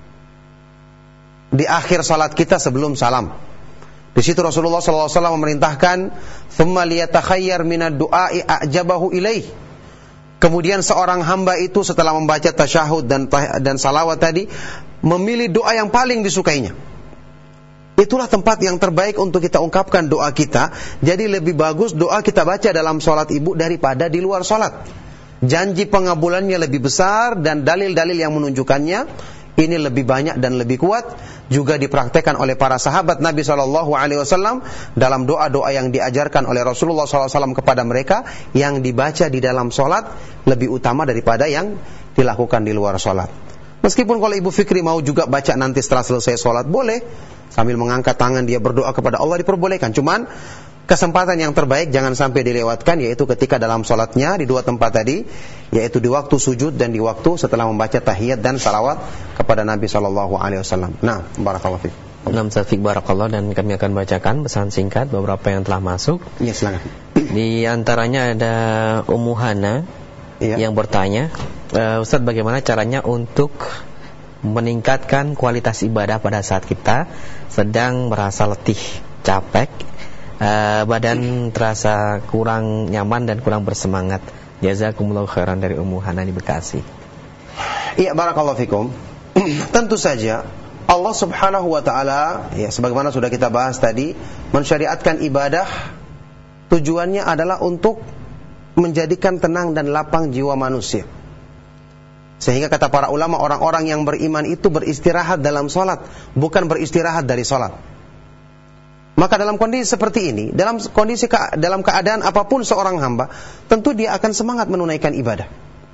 Speaker 1: di akhir salat kita sebelum salam. Di situ Rasulullah sallallahu alaihi wasallam memerintahkan, "Tsumma liyatakhayyar minad du'a'i a'jabahu ilaih." Kemudian seorang hamba itu setelah membaca tasyahud dan dan salawat tadi, memilih doa yang paling disukainya. Itulah tempat yang terbaik untuk kita ungkapkan doa kita. Jadi lebih bagus doa kita baca dalam sholat Ibu daripada di luar sholat. Janji pengabulannya lebih besar, dan dalil-dalil yang menunjukkannya ini lebih banyak dan lebih kuat. Juga dipraktekkan oleh para sahabat Nabi shallallahu alaihi wasallam dalam doa-doa yang diajarkan oleh Rasulullah shallallahu alaihi wasallam kepada mereka, yang dibaca di dalam sholat lebih utama daripada yang dilakukan di luar sholat. Meskipun kalau Ibu Fikri mau juga baca nanti setelah selesai sholat, boleh. Sambil mengangkat tangan dia berdoa kepada Allah, diperbolehkan. Cuman kesempatan yang terbaik jangan sampai dilewatkan, yaitu ketika dalam sholatnya di dua tempat tadi, yaitu di waktu sujud dan di waktu setelah membaca tahiyat dan salawat kepada Nabi shallallahu alaihi wasallam. Nah, barakallahu fiik.
Speaker 2: Nam Safik barakallah, dan kami akan bacakan pesan singkat beberapa yang telah masuk.
Speaker 1: Iya, silakan.
Speaker 2: Di antaranya ada Ummu Hana, iya, yang bertanya, e, Ustaz, bagaimana caranya untuk meningkatkan kualitas ibadah pada saat kita sedang merasa letih, capek, uh, badan terasa kurang nyaman dan kurang bersemangat. Jazakumullahu khairan, dari Ummu Hana di Bekasi.
Speaker 1: Iya, barakallahu fikum. Tentu saja Allah Subhanahu wa taala, ya, sebagaimana sudah kita bahas tadi, mensyariatkan ibadah tujuannya adalah untuk menjadikan tenang dan lapang jiwa manusia. Sehingga kata para ulama, orang-orang yang beriman itu beristirahat dalam sholat, bukan beristirahat dari sholat. Maka dalam kondisi seperti ini, dalam kondisi dalam keadaan apapun seorang hamba, tentu dia akan semangat menunaikan ibadah.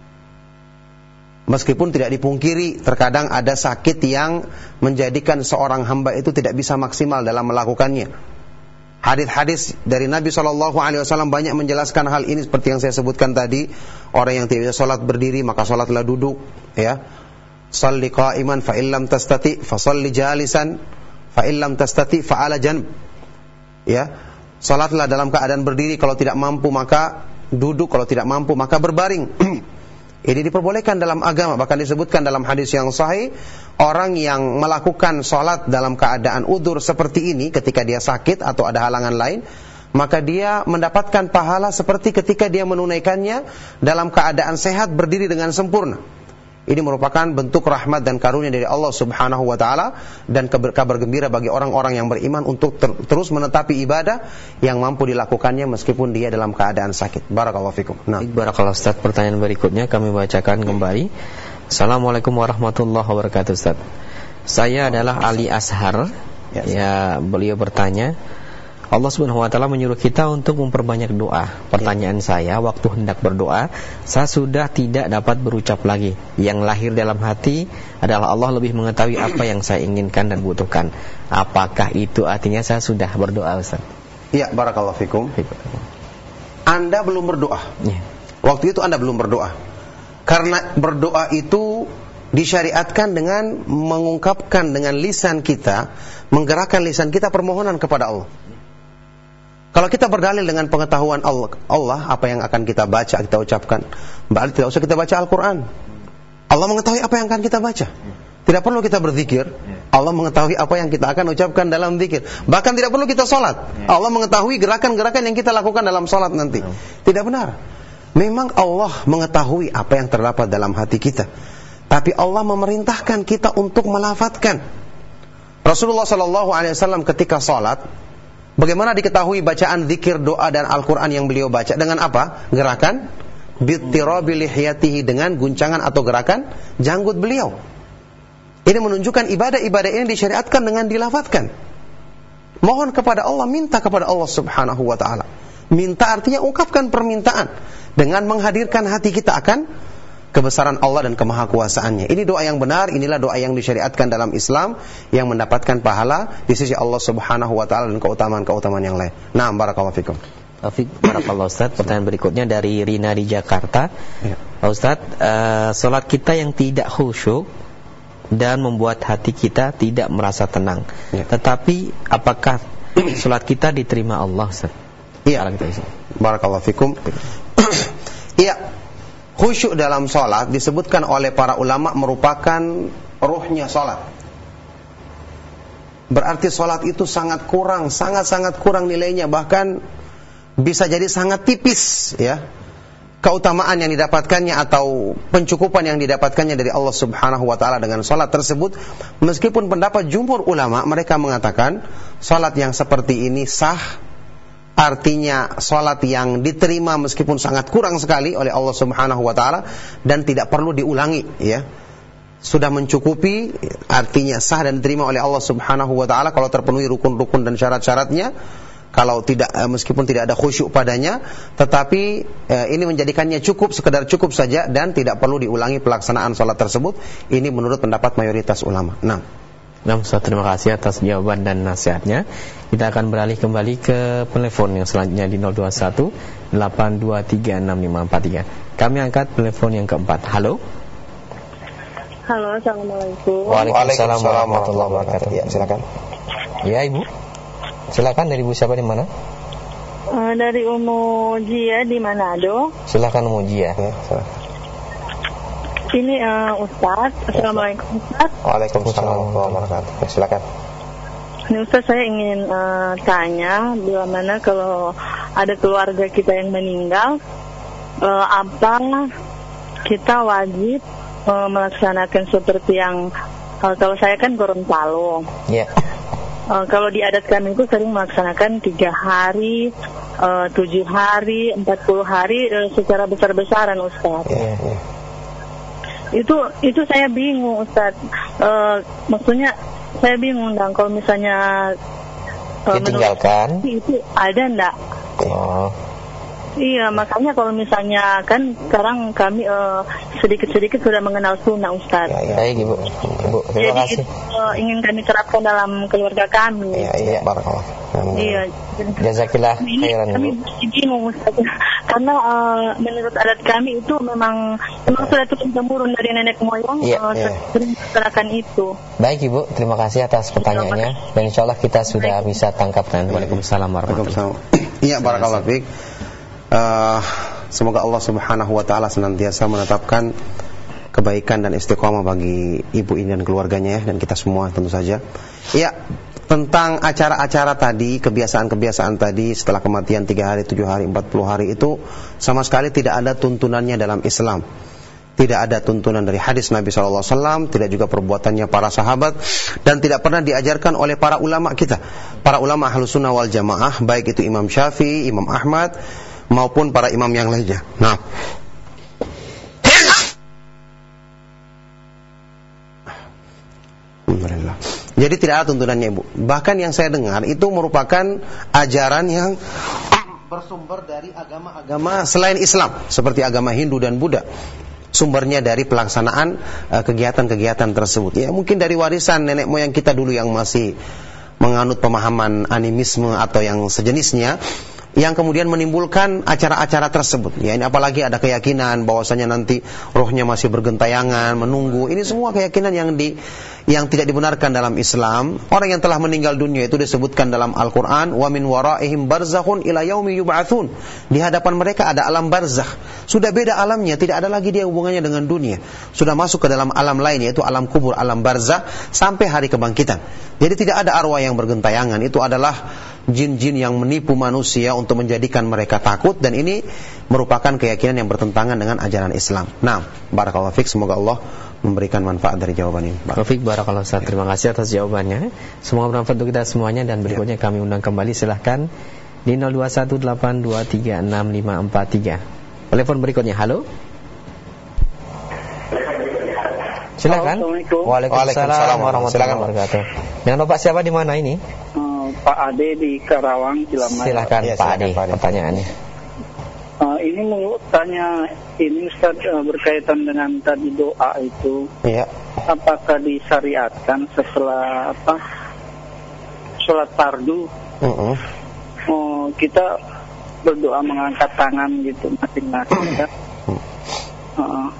Speaker 1: Meskipun tidak dipungkiri, terkadang ada sakit yang menjadikan seorang hamba itu tidak bisa maksimal dalam melakukannya. Hadis-hadis dari Nabi shallallahu alaihi wasallam banyak menjelaskan hal ini seperti yang saya sebutkan tadi. Orang yang tidak bisa salat berdiri, maka salatlah duduk, ya. Shalli qa'iman fa illam tastati fa shalli jalisan fa illam tastati fa ala janb. Ya, salatlah dalam keadaan berdiri, kalau tidak mampu maka duduk, kalau tidak mampu maka berbaring. Ini diperbolehkan dalam agama, bahkan disebutkan dalam hadis yang sahih, orang yang melakukan salat dalam keadaan udzur seperti ini ketika dia sakit atau ada halangan lain, maka dia mendapatkan pahala seperti ketika dia menunaikannya dalam keadaan sehat berdiri dengan sempurna. Ini merupakan bentuk rahmat dan karunia dari Allah Subhanahu wa taala dan kabar gembira bagi orang-orang yang beriman untuk ter- terus menetapi ibadah yang mampu dilakukannya meskipun dia dalam keadaan sakit. Barakallahu fikum. Nah,
Speaker 2: barakallahu Ustaz. Pertanyaan berikutnya kami bacakan kembali. Assalamualaikum warahmatullahi wabarakatuh, Ustaz. Saya adalah Ali Ashar. Yes. Ya, beliau bertanya, Allah Subhanahu wa taala menyuruh kita untuk memperbanyak doa. Pertanyaan saya, waktu hendak berdoa, saya sudah tidak dapat berucap lagi. Yang lahir dalam hati adalah Allah lebih mengetahui apa yang saya inginkan dan butuhkan. Apakah itu artinya saya sudah berdoa, Ustaz?
Speaker 1: Iya, barakallahu fikum. Anda belum berdoa. Ya. Waktu itu Anda belum berdoa. Karena berdoa itu disyariatkan dengan mengungkapkan dengan lisan kita, menggerakkan lisan kita permohonan kepada Allah. Kalau kita berdalil dengan pengetahuan Allah, Allah apa yang akan kita baca, kita ucapkan, berarti tidak usah kita baca Al-Quran. Allah mengetahui apa yang akan kita baca. Tidak perlu kita berzikir. Allah mengetahui apa yang kita akan ucapkan dalam zikir. Bahkan tidak perlu kita sholat. Allah mengetahui gerakan-gerakan yang kita lakukan dalam sholat nanti. Tidak benar. Memang Allah mengetahui apa yang terdapat dalam hati kita, tapi Allah memerintahkan kita untuk melafadzkan. Rasulullah shallallahu alaihi wasallam ketika sholat, bagaimana diketahui bacaan zikir, doa dan Al-Quran yang beliau baca? Dengan apa? Gerakan bittirabi lihiyatihi, dengan guncangan atau gerakan janggut beliau. Ini menunjukkan ibadah-ibadah ini disyariatkan dengan dilafadzkan. Mohon kepada Allah, minta kepada Allah Subhanahu wa ta'ala. Minta artinya ungkapkan permintaan dengan menghadirkan hati kita akan kebesaran Allah dan kemahakuasaannya. Ini doa yang benar, inilah doa yang disyariatkan dalam Islam, yang mendapatkan pahala di sisi Allah Subhanahu wa ta'ala dan keutamaan-keutamaan yang lain. Nah, barakallahu fikum.
Speaker 2: Taufik, barakallahu Ustaz. Pertanyaan berikutnya dari Rina di Jakarta. Ya. Ustaz, uh, salat kita yang tidak khusyuk dan membuat hati kita tidak merasa tenang. Ya. Tetapi apakah salat kita diterima Allah, Ustaz?
Speaker 1: Iya. Barakallahu fikum. Iya. Khusyuk dalam sholat disebutkan oleh para ulama merupakan ruhnya sholat. Berarti sholat itu sangat kurang, sangat-sangat kurang nilainya, bahkan bisa jadi sangat tipis, ya, keutamaan yang didapatkannya atau pencukupan yang didapatkannya dari Allah Subhanahu wa ta'ala dengan sholat tersebut. Meskipun pendapat jumhur ulama, mereka mengatakan sholat yang seperti ini sah, artinya salat yang diterima meskipun sangat kurang sekali oleh Allah Subhanahu wa taala dan tidak perlu diulangi, ya. Sudah mencukupi, artinya sah dan diterima oleh Allah Subhanahu wa taala kalau terpenuhi rukun-rukun dan syarat-syaratnya. Kalau tidak, meskipun tidak ada khusyuk padanya, tetapi eh, ini menjadikannya cukup, sekedar cukup saja dan tidak perlu diulangi pelaksanaan salat tersebut. Ini menurut pendapat mayoritas ulama. Nah,
Speaker 2: Nah, Ustaz, terima kasih atas jawaban dan nasihatnya. Kita akan beralih kembali ke telepon yang selanjutnya di nol dua satu delapan dua tiga enam lima empat tiga. Kami angkat telepon yang keempat. Halo.
Speaker 6: Halo, assalamualaikum.
Speaker 2: Waalaikumsalam warahmatullahi wabarakatuh.
Speaker 1: Ya, silakan.
Speaker 2: Ya, Ibu. Silakan, dari Ibu siapa, di mana?
Speaker 6: Uh, dari Umu Jia di Manado.
Speaker 2: Silakan Umu Jia. Ya, silakan.
Speaker 6: Ini uh, Ustaz, assalamualaikum Ustaz.
Speaker 1: Waalaikumsalam warahmatullahi wabarakatuh. Ya, silakan.
Speaker 6: Ini Ustaz, saya ingin uh, tanya, bila mana kalau ada keluarga kita yang meninggal, uh, apa kita wajib uh, melaksanakan seperti yang uh, kalau saya kan Gorontalo.
Speaker 2: Iya. Yeah.
Speaker 6: Uh, kalau di adat kami itu sering melaksanakan tiga hari, uh, tujuh hari, empat puluh hari uh, secara besar-besaran, Ustaz.
Speaker 1: Iya. Yeah, yeah.
Speaker 6: Itu itu saya bingung, Ustaz. Uh, maksudnya saya bingung, dan kalau misalnya
Speaker 2: ditinggalkan.
Speaker 6: Itu ada enggak?
Speaker 2: Oh.
Speaker 6: Iya, makanya kalau misalnya kan sekarang kami uh, sedikit-sedikit sudah mengenal sunnah, Ustaz.
Speaker 2: Ya, ya. Baik, Ibu. Ibu, terima
Speaker 6: Jadi,
Speaker 2: kasih.
Speaker 6: Uh, ingin kami terapkan dalam keluarga kami.
Speaker 2: Iya, iya. Barakallah.
Speaker 6: Iya.
Speaker 2: Jazakillah khairan,
Speaker 6: kami bingung, Ustaz. Karena uh, menurut adat kami itu memang memang sudah turun temurun dari nenek moyang,
Speaker 2: iya,
Speaker 6: uh,
Speaker 2: iya.
Speaker 6: sering melaksanakan itu.
Speaker 2: Baik, Ibu, terima kasih atas pertanyaannya. Dan insya Allah kita sudah bisa tangkap. Dan Waalaikumsalam warahmatullahi wabarakatuh.
Speaker 1: Iya, barakallahu fiik. Uh, semoga Allah Subhanahu wa taala senantiasa menetapkan kebaikan dan istiqomah bagi ibu ini dan keluarganya ya, dan kita semua tentu saja. Ya, tentang acara-acara tadi, kebiasaan-kebiasaan tadi setelah kematian tiga hari, tujuh hari, empat puluh hari itu sama sekali tidak ada tuntunannya dalam Islam. Tidak ada tuntunan dari hadis Nabi shallallahu alaihi wasallam, tidak juga perbuatannya para sahabat, dan tidak pernah diajarkan oleh para ulama kita, para ulama Ahlus Sunnah wal Jamaah, baik itu Imam Syafi'i, Imam Ahmad, maupun para imam yang lainnya. Nah, Alhamdulillah. Jadi tidak ada tuntunannya, Ibu. Bahkan yang saya dengar itu merupakan ajaran yang bersumber dari agama-agama selain Islam, seperti agama Hindu dan Buddha. Sumbernya dari pelaksanaan uh, kegiatan-kegiatan tersebut. Ya, mungkin dari warisan nenek moyang kita dulu yang masih menganut pemahaman animisme atau yang sejenisnya, yang kemudian menimbulkan acara-acara tersebut. Ya, ini apalagi ada keyakinan bahwasanya nanti rohnya masih bergentayangan, menunggu. Ini semua keyakinan yang di yang tidak dibenarkan dalam Islam. Orang yang telah meninggal dunia itu disebutkan dalam Al-Qur'an, wa min waraihim barzakhun ila yaumi yub'atsun. Di hadapan mereka ada alam barzakh. Sudah beda alamnya, tidak ada lagi dia hubungannya dengan dunia. Sudah masuk ke dalam alam lain, yaitu alam kubur, alam barzakh, sampai hari kebangkitan. Jadi tidak ada arwah yang bergentayangan. Itu adalah jin-jin yang menipu manusia untuk menjadikan mereka takut, dan ini merupakan keyakinan yang bertentangan dengan ajaran Islam. Nah, barakallahu fiik, semoga Allah memberikan manfaat dari jawaban ini.
Speaker 2: Taufik, barakallahu Ustaz. Terima kasih atas jawabannya. Semoga bermanfaat untuk kita semuanya, dan berikutnya ya, kami undang kembali, silahkan di nol dua satu delapan dua tiga enam lima empat tiga. Telepon berikutnya. Halo. Silakan. Waalaikumsalam warahmatullahi wabarakatuh. Dengan Bapak siapa di mana ini?
Speaker 3: Uh, Pak Ade di Karawang, Cilamaya.
Speaker 2: Silakan ya, Pak Ade, pertanyaannya.
Speaker 3: Uh, ini mau tanya ini Ustaz, uh, berkaitan dengan tadi doa itu.
Speaker 1: Iya.
Speaker 3: Apakah disyariatkan setelah apa? Sholat fardu? Uh-uh. Uh, kita berdoa mengangkat tangan gitu masing-masing. Ya. Uh,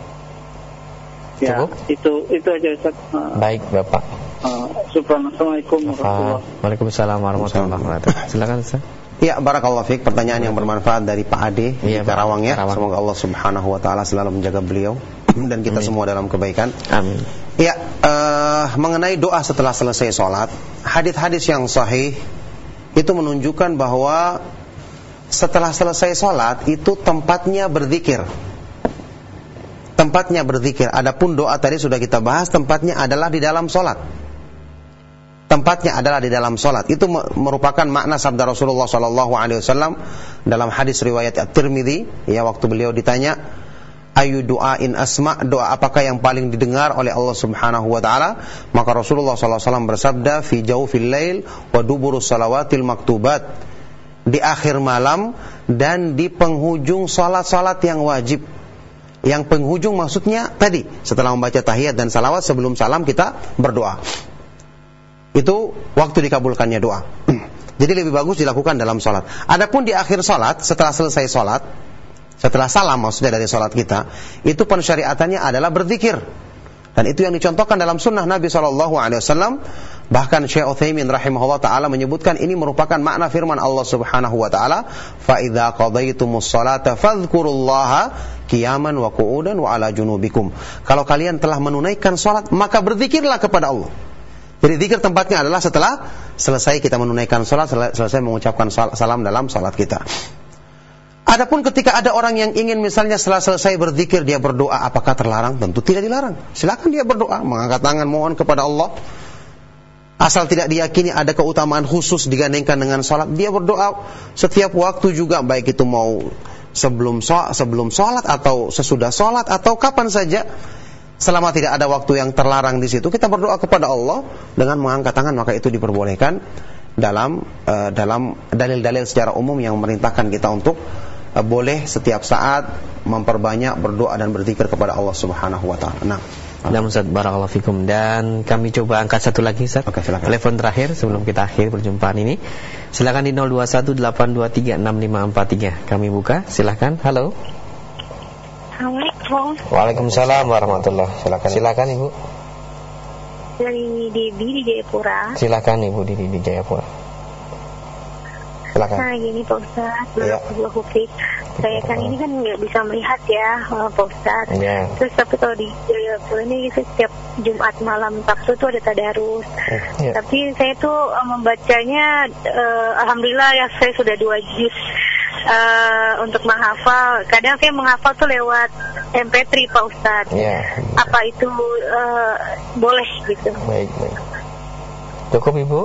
Speaker 3: ya,
Speaker 2: cukup?
Speaker 3: itu itu aja Ustaz. Uh,
Speaker 2: Baik, Bapak.
Speaker 3: Uh, Assalamualaikum warahmatullahi wabarakatuh.
Speaker 2: Waalaikumsalam warahmatullahi wabarakatuh. Silakan Ustaz.
Speaker 1: Ya, barakallahu fiik, pertanyaan yang bermanfaat dari Pak Ade
Speaker 2: ya,
Speaker 1: di Karawang ya.
Speaker 2: Karawang.
Speaker 1: Semoga Allah Subhanahu wa taala selalu menjaga beliau dan kita Amin. Semua dalam kebaikan.
Speaker 2: Amin.
Speaker 1: Ya, uh, mengenai doa setelah selesai sholat, hadis-hadis yang sahih itu menunjukkan bahwa setelah selesai sholat itu tempatnya berzikir. Tempatnya berzikir. Adapun doa tadi sudah kita bahas, tempatnya adalah di dalam sholat. Tempatnya adalah di dalam solat. Itu merupakan makna sabda Rasulullah sallallahu alaihi wasallam dalam hadis riwayat At-Tirmidzi, ya, waktu beliau ditanya, ayu du'ain asma', doa apakah yang paling didengar oleh Allah Subhanahu wa taala? Maka Rasulullah sallallahu alaihi wasallam bersabda, fi jawfil lail wa duburus salawatil maktubat, di akhir malam dan di penghujung salat-salat yang wajib. Yang penghujung maksudnya tadi setelah membaca tahiyat dan salawat, sebelum salam kita berdoa. Itu waktu dikabulkannya doa. Jadi lebih bagus dilakukan dalam sholat. Adapun di akhir sholat, setelah selesai sholat, setelah salam maksudnya dari sholat kita, itu pensyariatannya adalah berzikir. Dan itu yang dicontohkan dalam sunnah Nabi shallallahu alaihi wasallam. Bahkan Syekh Utsaimin rahimahullah ta'ala menyebutkan ini merupakan makna firman Allah subhanahu wa ta'ala, فَإِذَا قَضَيْتُمُ الصَّلَاةَ فَاذْكُرُوا اللَّهَ قِيَامًا وَقُعُودًا وَعَلَى جُنُوبِكُمْ. Kalau kalian telah menunaikan sholat, maka berzikirlah kepada Allah. Jadi zikir tempatnya adalah setelah selesai kita menunaikan salat, selesai mengucapkan salam dalam salat kita. Adapun ketika ada orang yang ingin misalnya setelah selesai berzikir dia berdoa, apakah terlarang? Tentu tidak dilarang. Silakan dia berdoa, mengangkat tangan mohon kepada Allah. Asal tidak diyakini ada keutamaan khusus digandengkan dengan salat, dia berdoa setiap waktu juga, baik itu mau sebelum sebelum salat atau sesudah salat atau kapan saja. Selama tidak ada waktu yang terlarang di situ, kita berdoa kepada Allah dengan mengangkat tangan, maka itu diperbolehkan dalam uh, dalam dalil-dalil secara umum yang memerintahkan kita untuk uh, boleh setiap saat memperbanyak berdoa dan berzikir kepada Allah Subhanahu wa taala. Nah,
Speaker 2: nah Ustaz, barakallahu fikum. Dan kami coba angkat satu lagi Ustaz.
Speaker 1: Oke, silakan.
Speaker 2: Telepon terakhir sebelum kita akhir perjumpaan ini. Silakan di nol dua satu delapan dua tiga enam lima empat tiga. Kami buka. Silakan. Halo.
Speaker 4: Assalamualaikum.
Speaker 2: Waalaikumsalam warahmatullahi. Silakan. Silakan Ibu.
Speaker 4: Dari Debi di Jayapura.
Speaker 2: Silakan Ibu Didi di Jayapura. Silakan.
Speaker 4: Nah gini Pak Ustadz,
Speaker 2: ya.
Speaker 4: Saya kan ini kan nggak bisa melihat ya Pak Ustadz.
Speaker 2: Ya.
Speaker 4: Terus tapi kalau di Jayapura ini setiap Jumat malam Sabtu tuh ada tadarus. Ya. Tapi saya tuh uh, membacanya, uh, alhamdulillah ya saya sudah dua juz uh, untuk menghafal. Kadang saya menghafal tuh lewat M P tiga Pak Ustadz.
Speaker 2: Ya.
Speaker 4: Apa itu uh, boleh gitu?
Speaker 2: Baik baik. Cukup Ibu.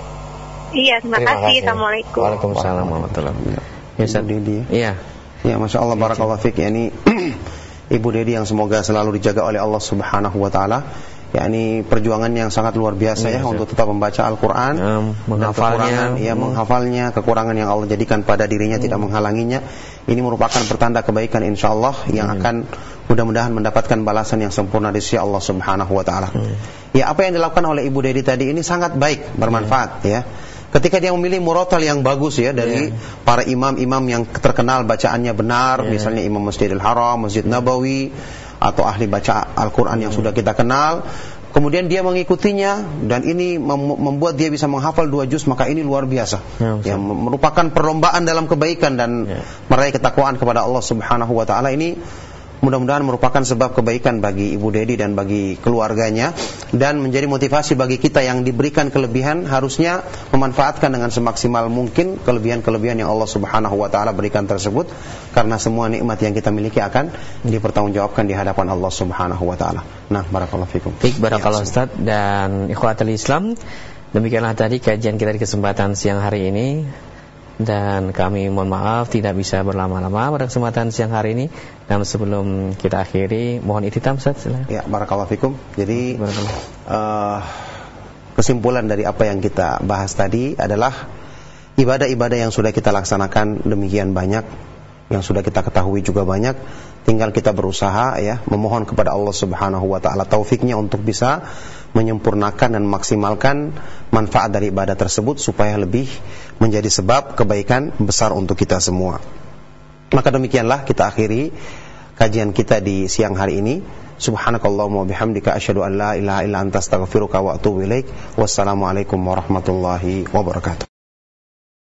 Speaker 4: Iya, terima, terima kasih. kasih. Assalamualaikum.
Speaker 2: Waalaikumsalam warahmatullahi wabarakatuh. Ya, Ustaz Dedi. Iya.
Speaker 1: Ya, Masya Allah, barakallahu fiik. Ya, ini Ibu Dedi yang semoga selalu dijaga oleh Allah Subhanahu wa taala. Ya, ini perjuangan yang sangat luar biasa ya, ya untuk tetap membaca Al-Qur'an, um, menghafalnya, ya, hmm. menghafalnya, kekurangan yang Allah jadikan pada dirinya hmm. tidak menghalanginya. Ini merupakan pertanda kebaikan insyaallah yang hmm. akan mudah-mudahan mendapatkan balasan yang sempurna di sisi Allah Subhanahu wa taala. Hmm. Ya, apa yang dilakukan oleh Ibu Dedi tadi ini sangat baik, bermanfaat hmm. ya. Ketika dia memilih murotal yang bagus ya dari yeah. para imam-imam yang terkenal bacaannya benar, yeah. misalnya Imam Masjidil Haram, Masjid Nabawi, atau ahli baca Al-Quran yang yeah. sudah kita kenal, kemudian dia mengikutinya dan ini mem- membuat dia bisa menghafal dua juz, maka ini luar biasa. Yeah, ya, merupakan perlombaan dalam kebaikan dan yeah. meraih ketakwaan kepada Allah Subhanahu wa taala. Ini mudah-mudahan merupakan sebab kebaikan bagi Ibu Dedi dan bagi keluarganya, dan menjadi motivasi bagi kita yang diberikan kelebihan harusnya memanfaatkan dengan semaksimal mungkin kelebihan-kelebihan yang Allah Subhanahu wa taala berikan tersebut, karena semua nikmat yang kita miliki akan dipertanggungjawabkan di hadapan Allah Subhanahu wa taala. Nah, barakallahu fikum.
Speaker 2: Baik, barakallahu Ustaz dan ikhwatul Islam. Demikianlah tadi kajian kita di kesempatan siang hari ini. Dan kami mohon maaf tidak bisa berlama-lama pada kesempatan siang hari ini. Dan sebelum kita akhiri, mohon ititam Ustaz.
Speaker 1: Ya, barakallahu fikum. Jadi uh, kesimpulan dari apa yang kita bahas tadi adalah ibadah-ibadah yang sudah kita laksanakan demikian banyak, yang sudah kita ketahui juga banyak. Tinggal kita berusaha ya, memohon kepada Allah Subhanahu wa taala taufiknya untuk bisa menyempurnakan dan memaksimalkan manfaat dari ibadah tersebut supaya lebih menjadi sebab kebaikan besar untuk kita semua. Maka demikianlah kita akhiri kajian kita di siang hari ini. Subhanakallahumma wa bihamdika asyhadu an la ilaha illa anta astaghfiruka wa atubu ilaik. Wassalamualaikum warahmatullahi wabarakatuh.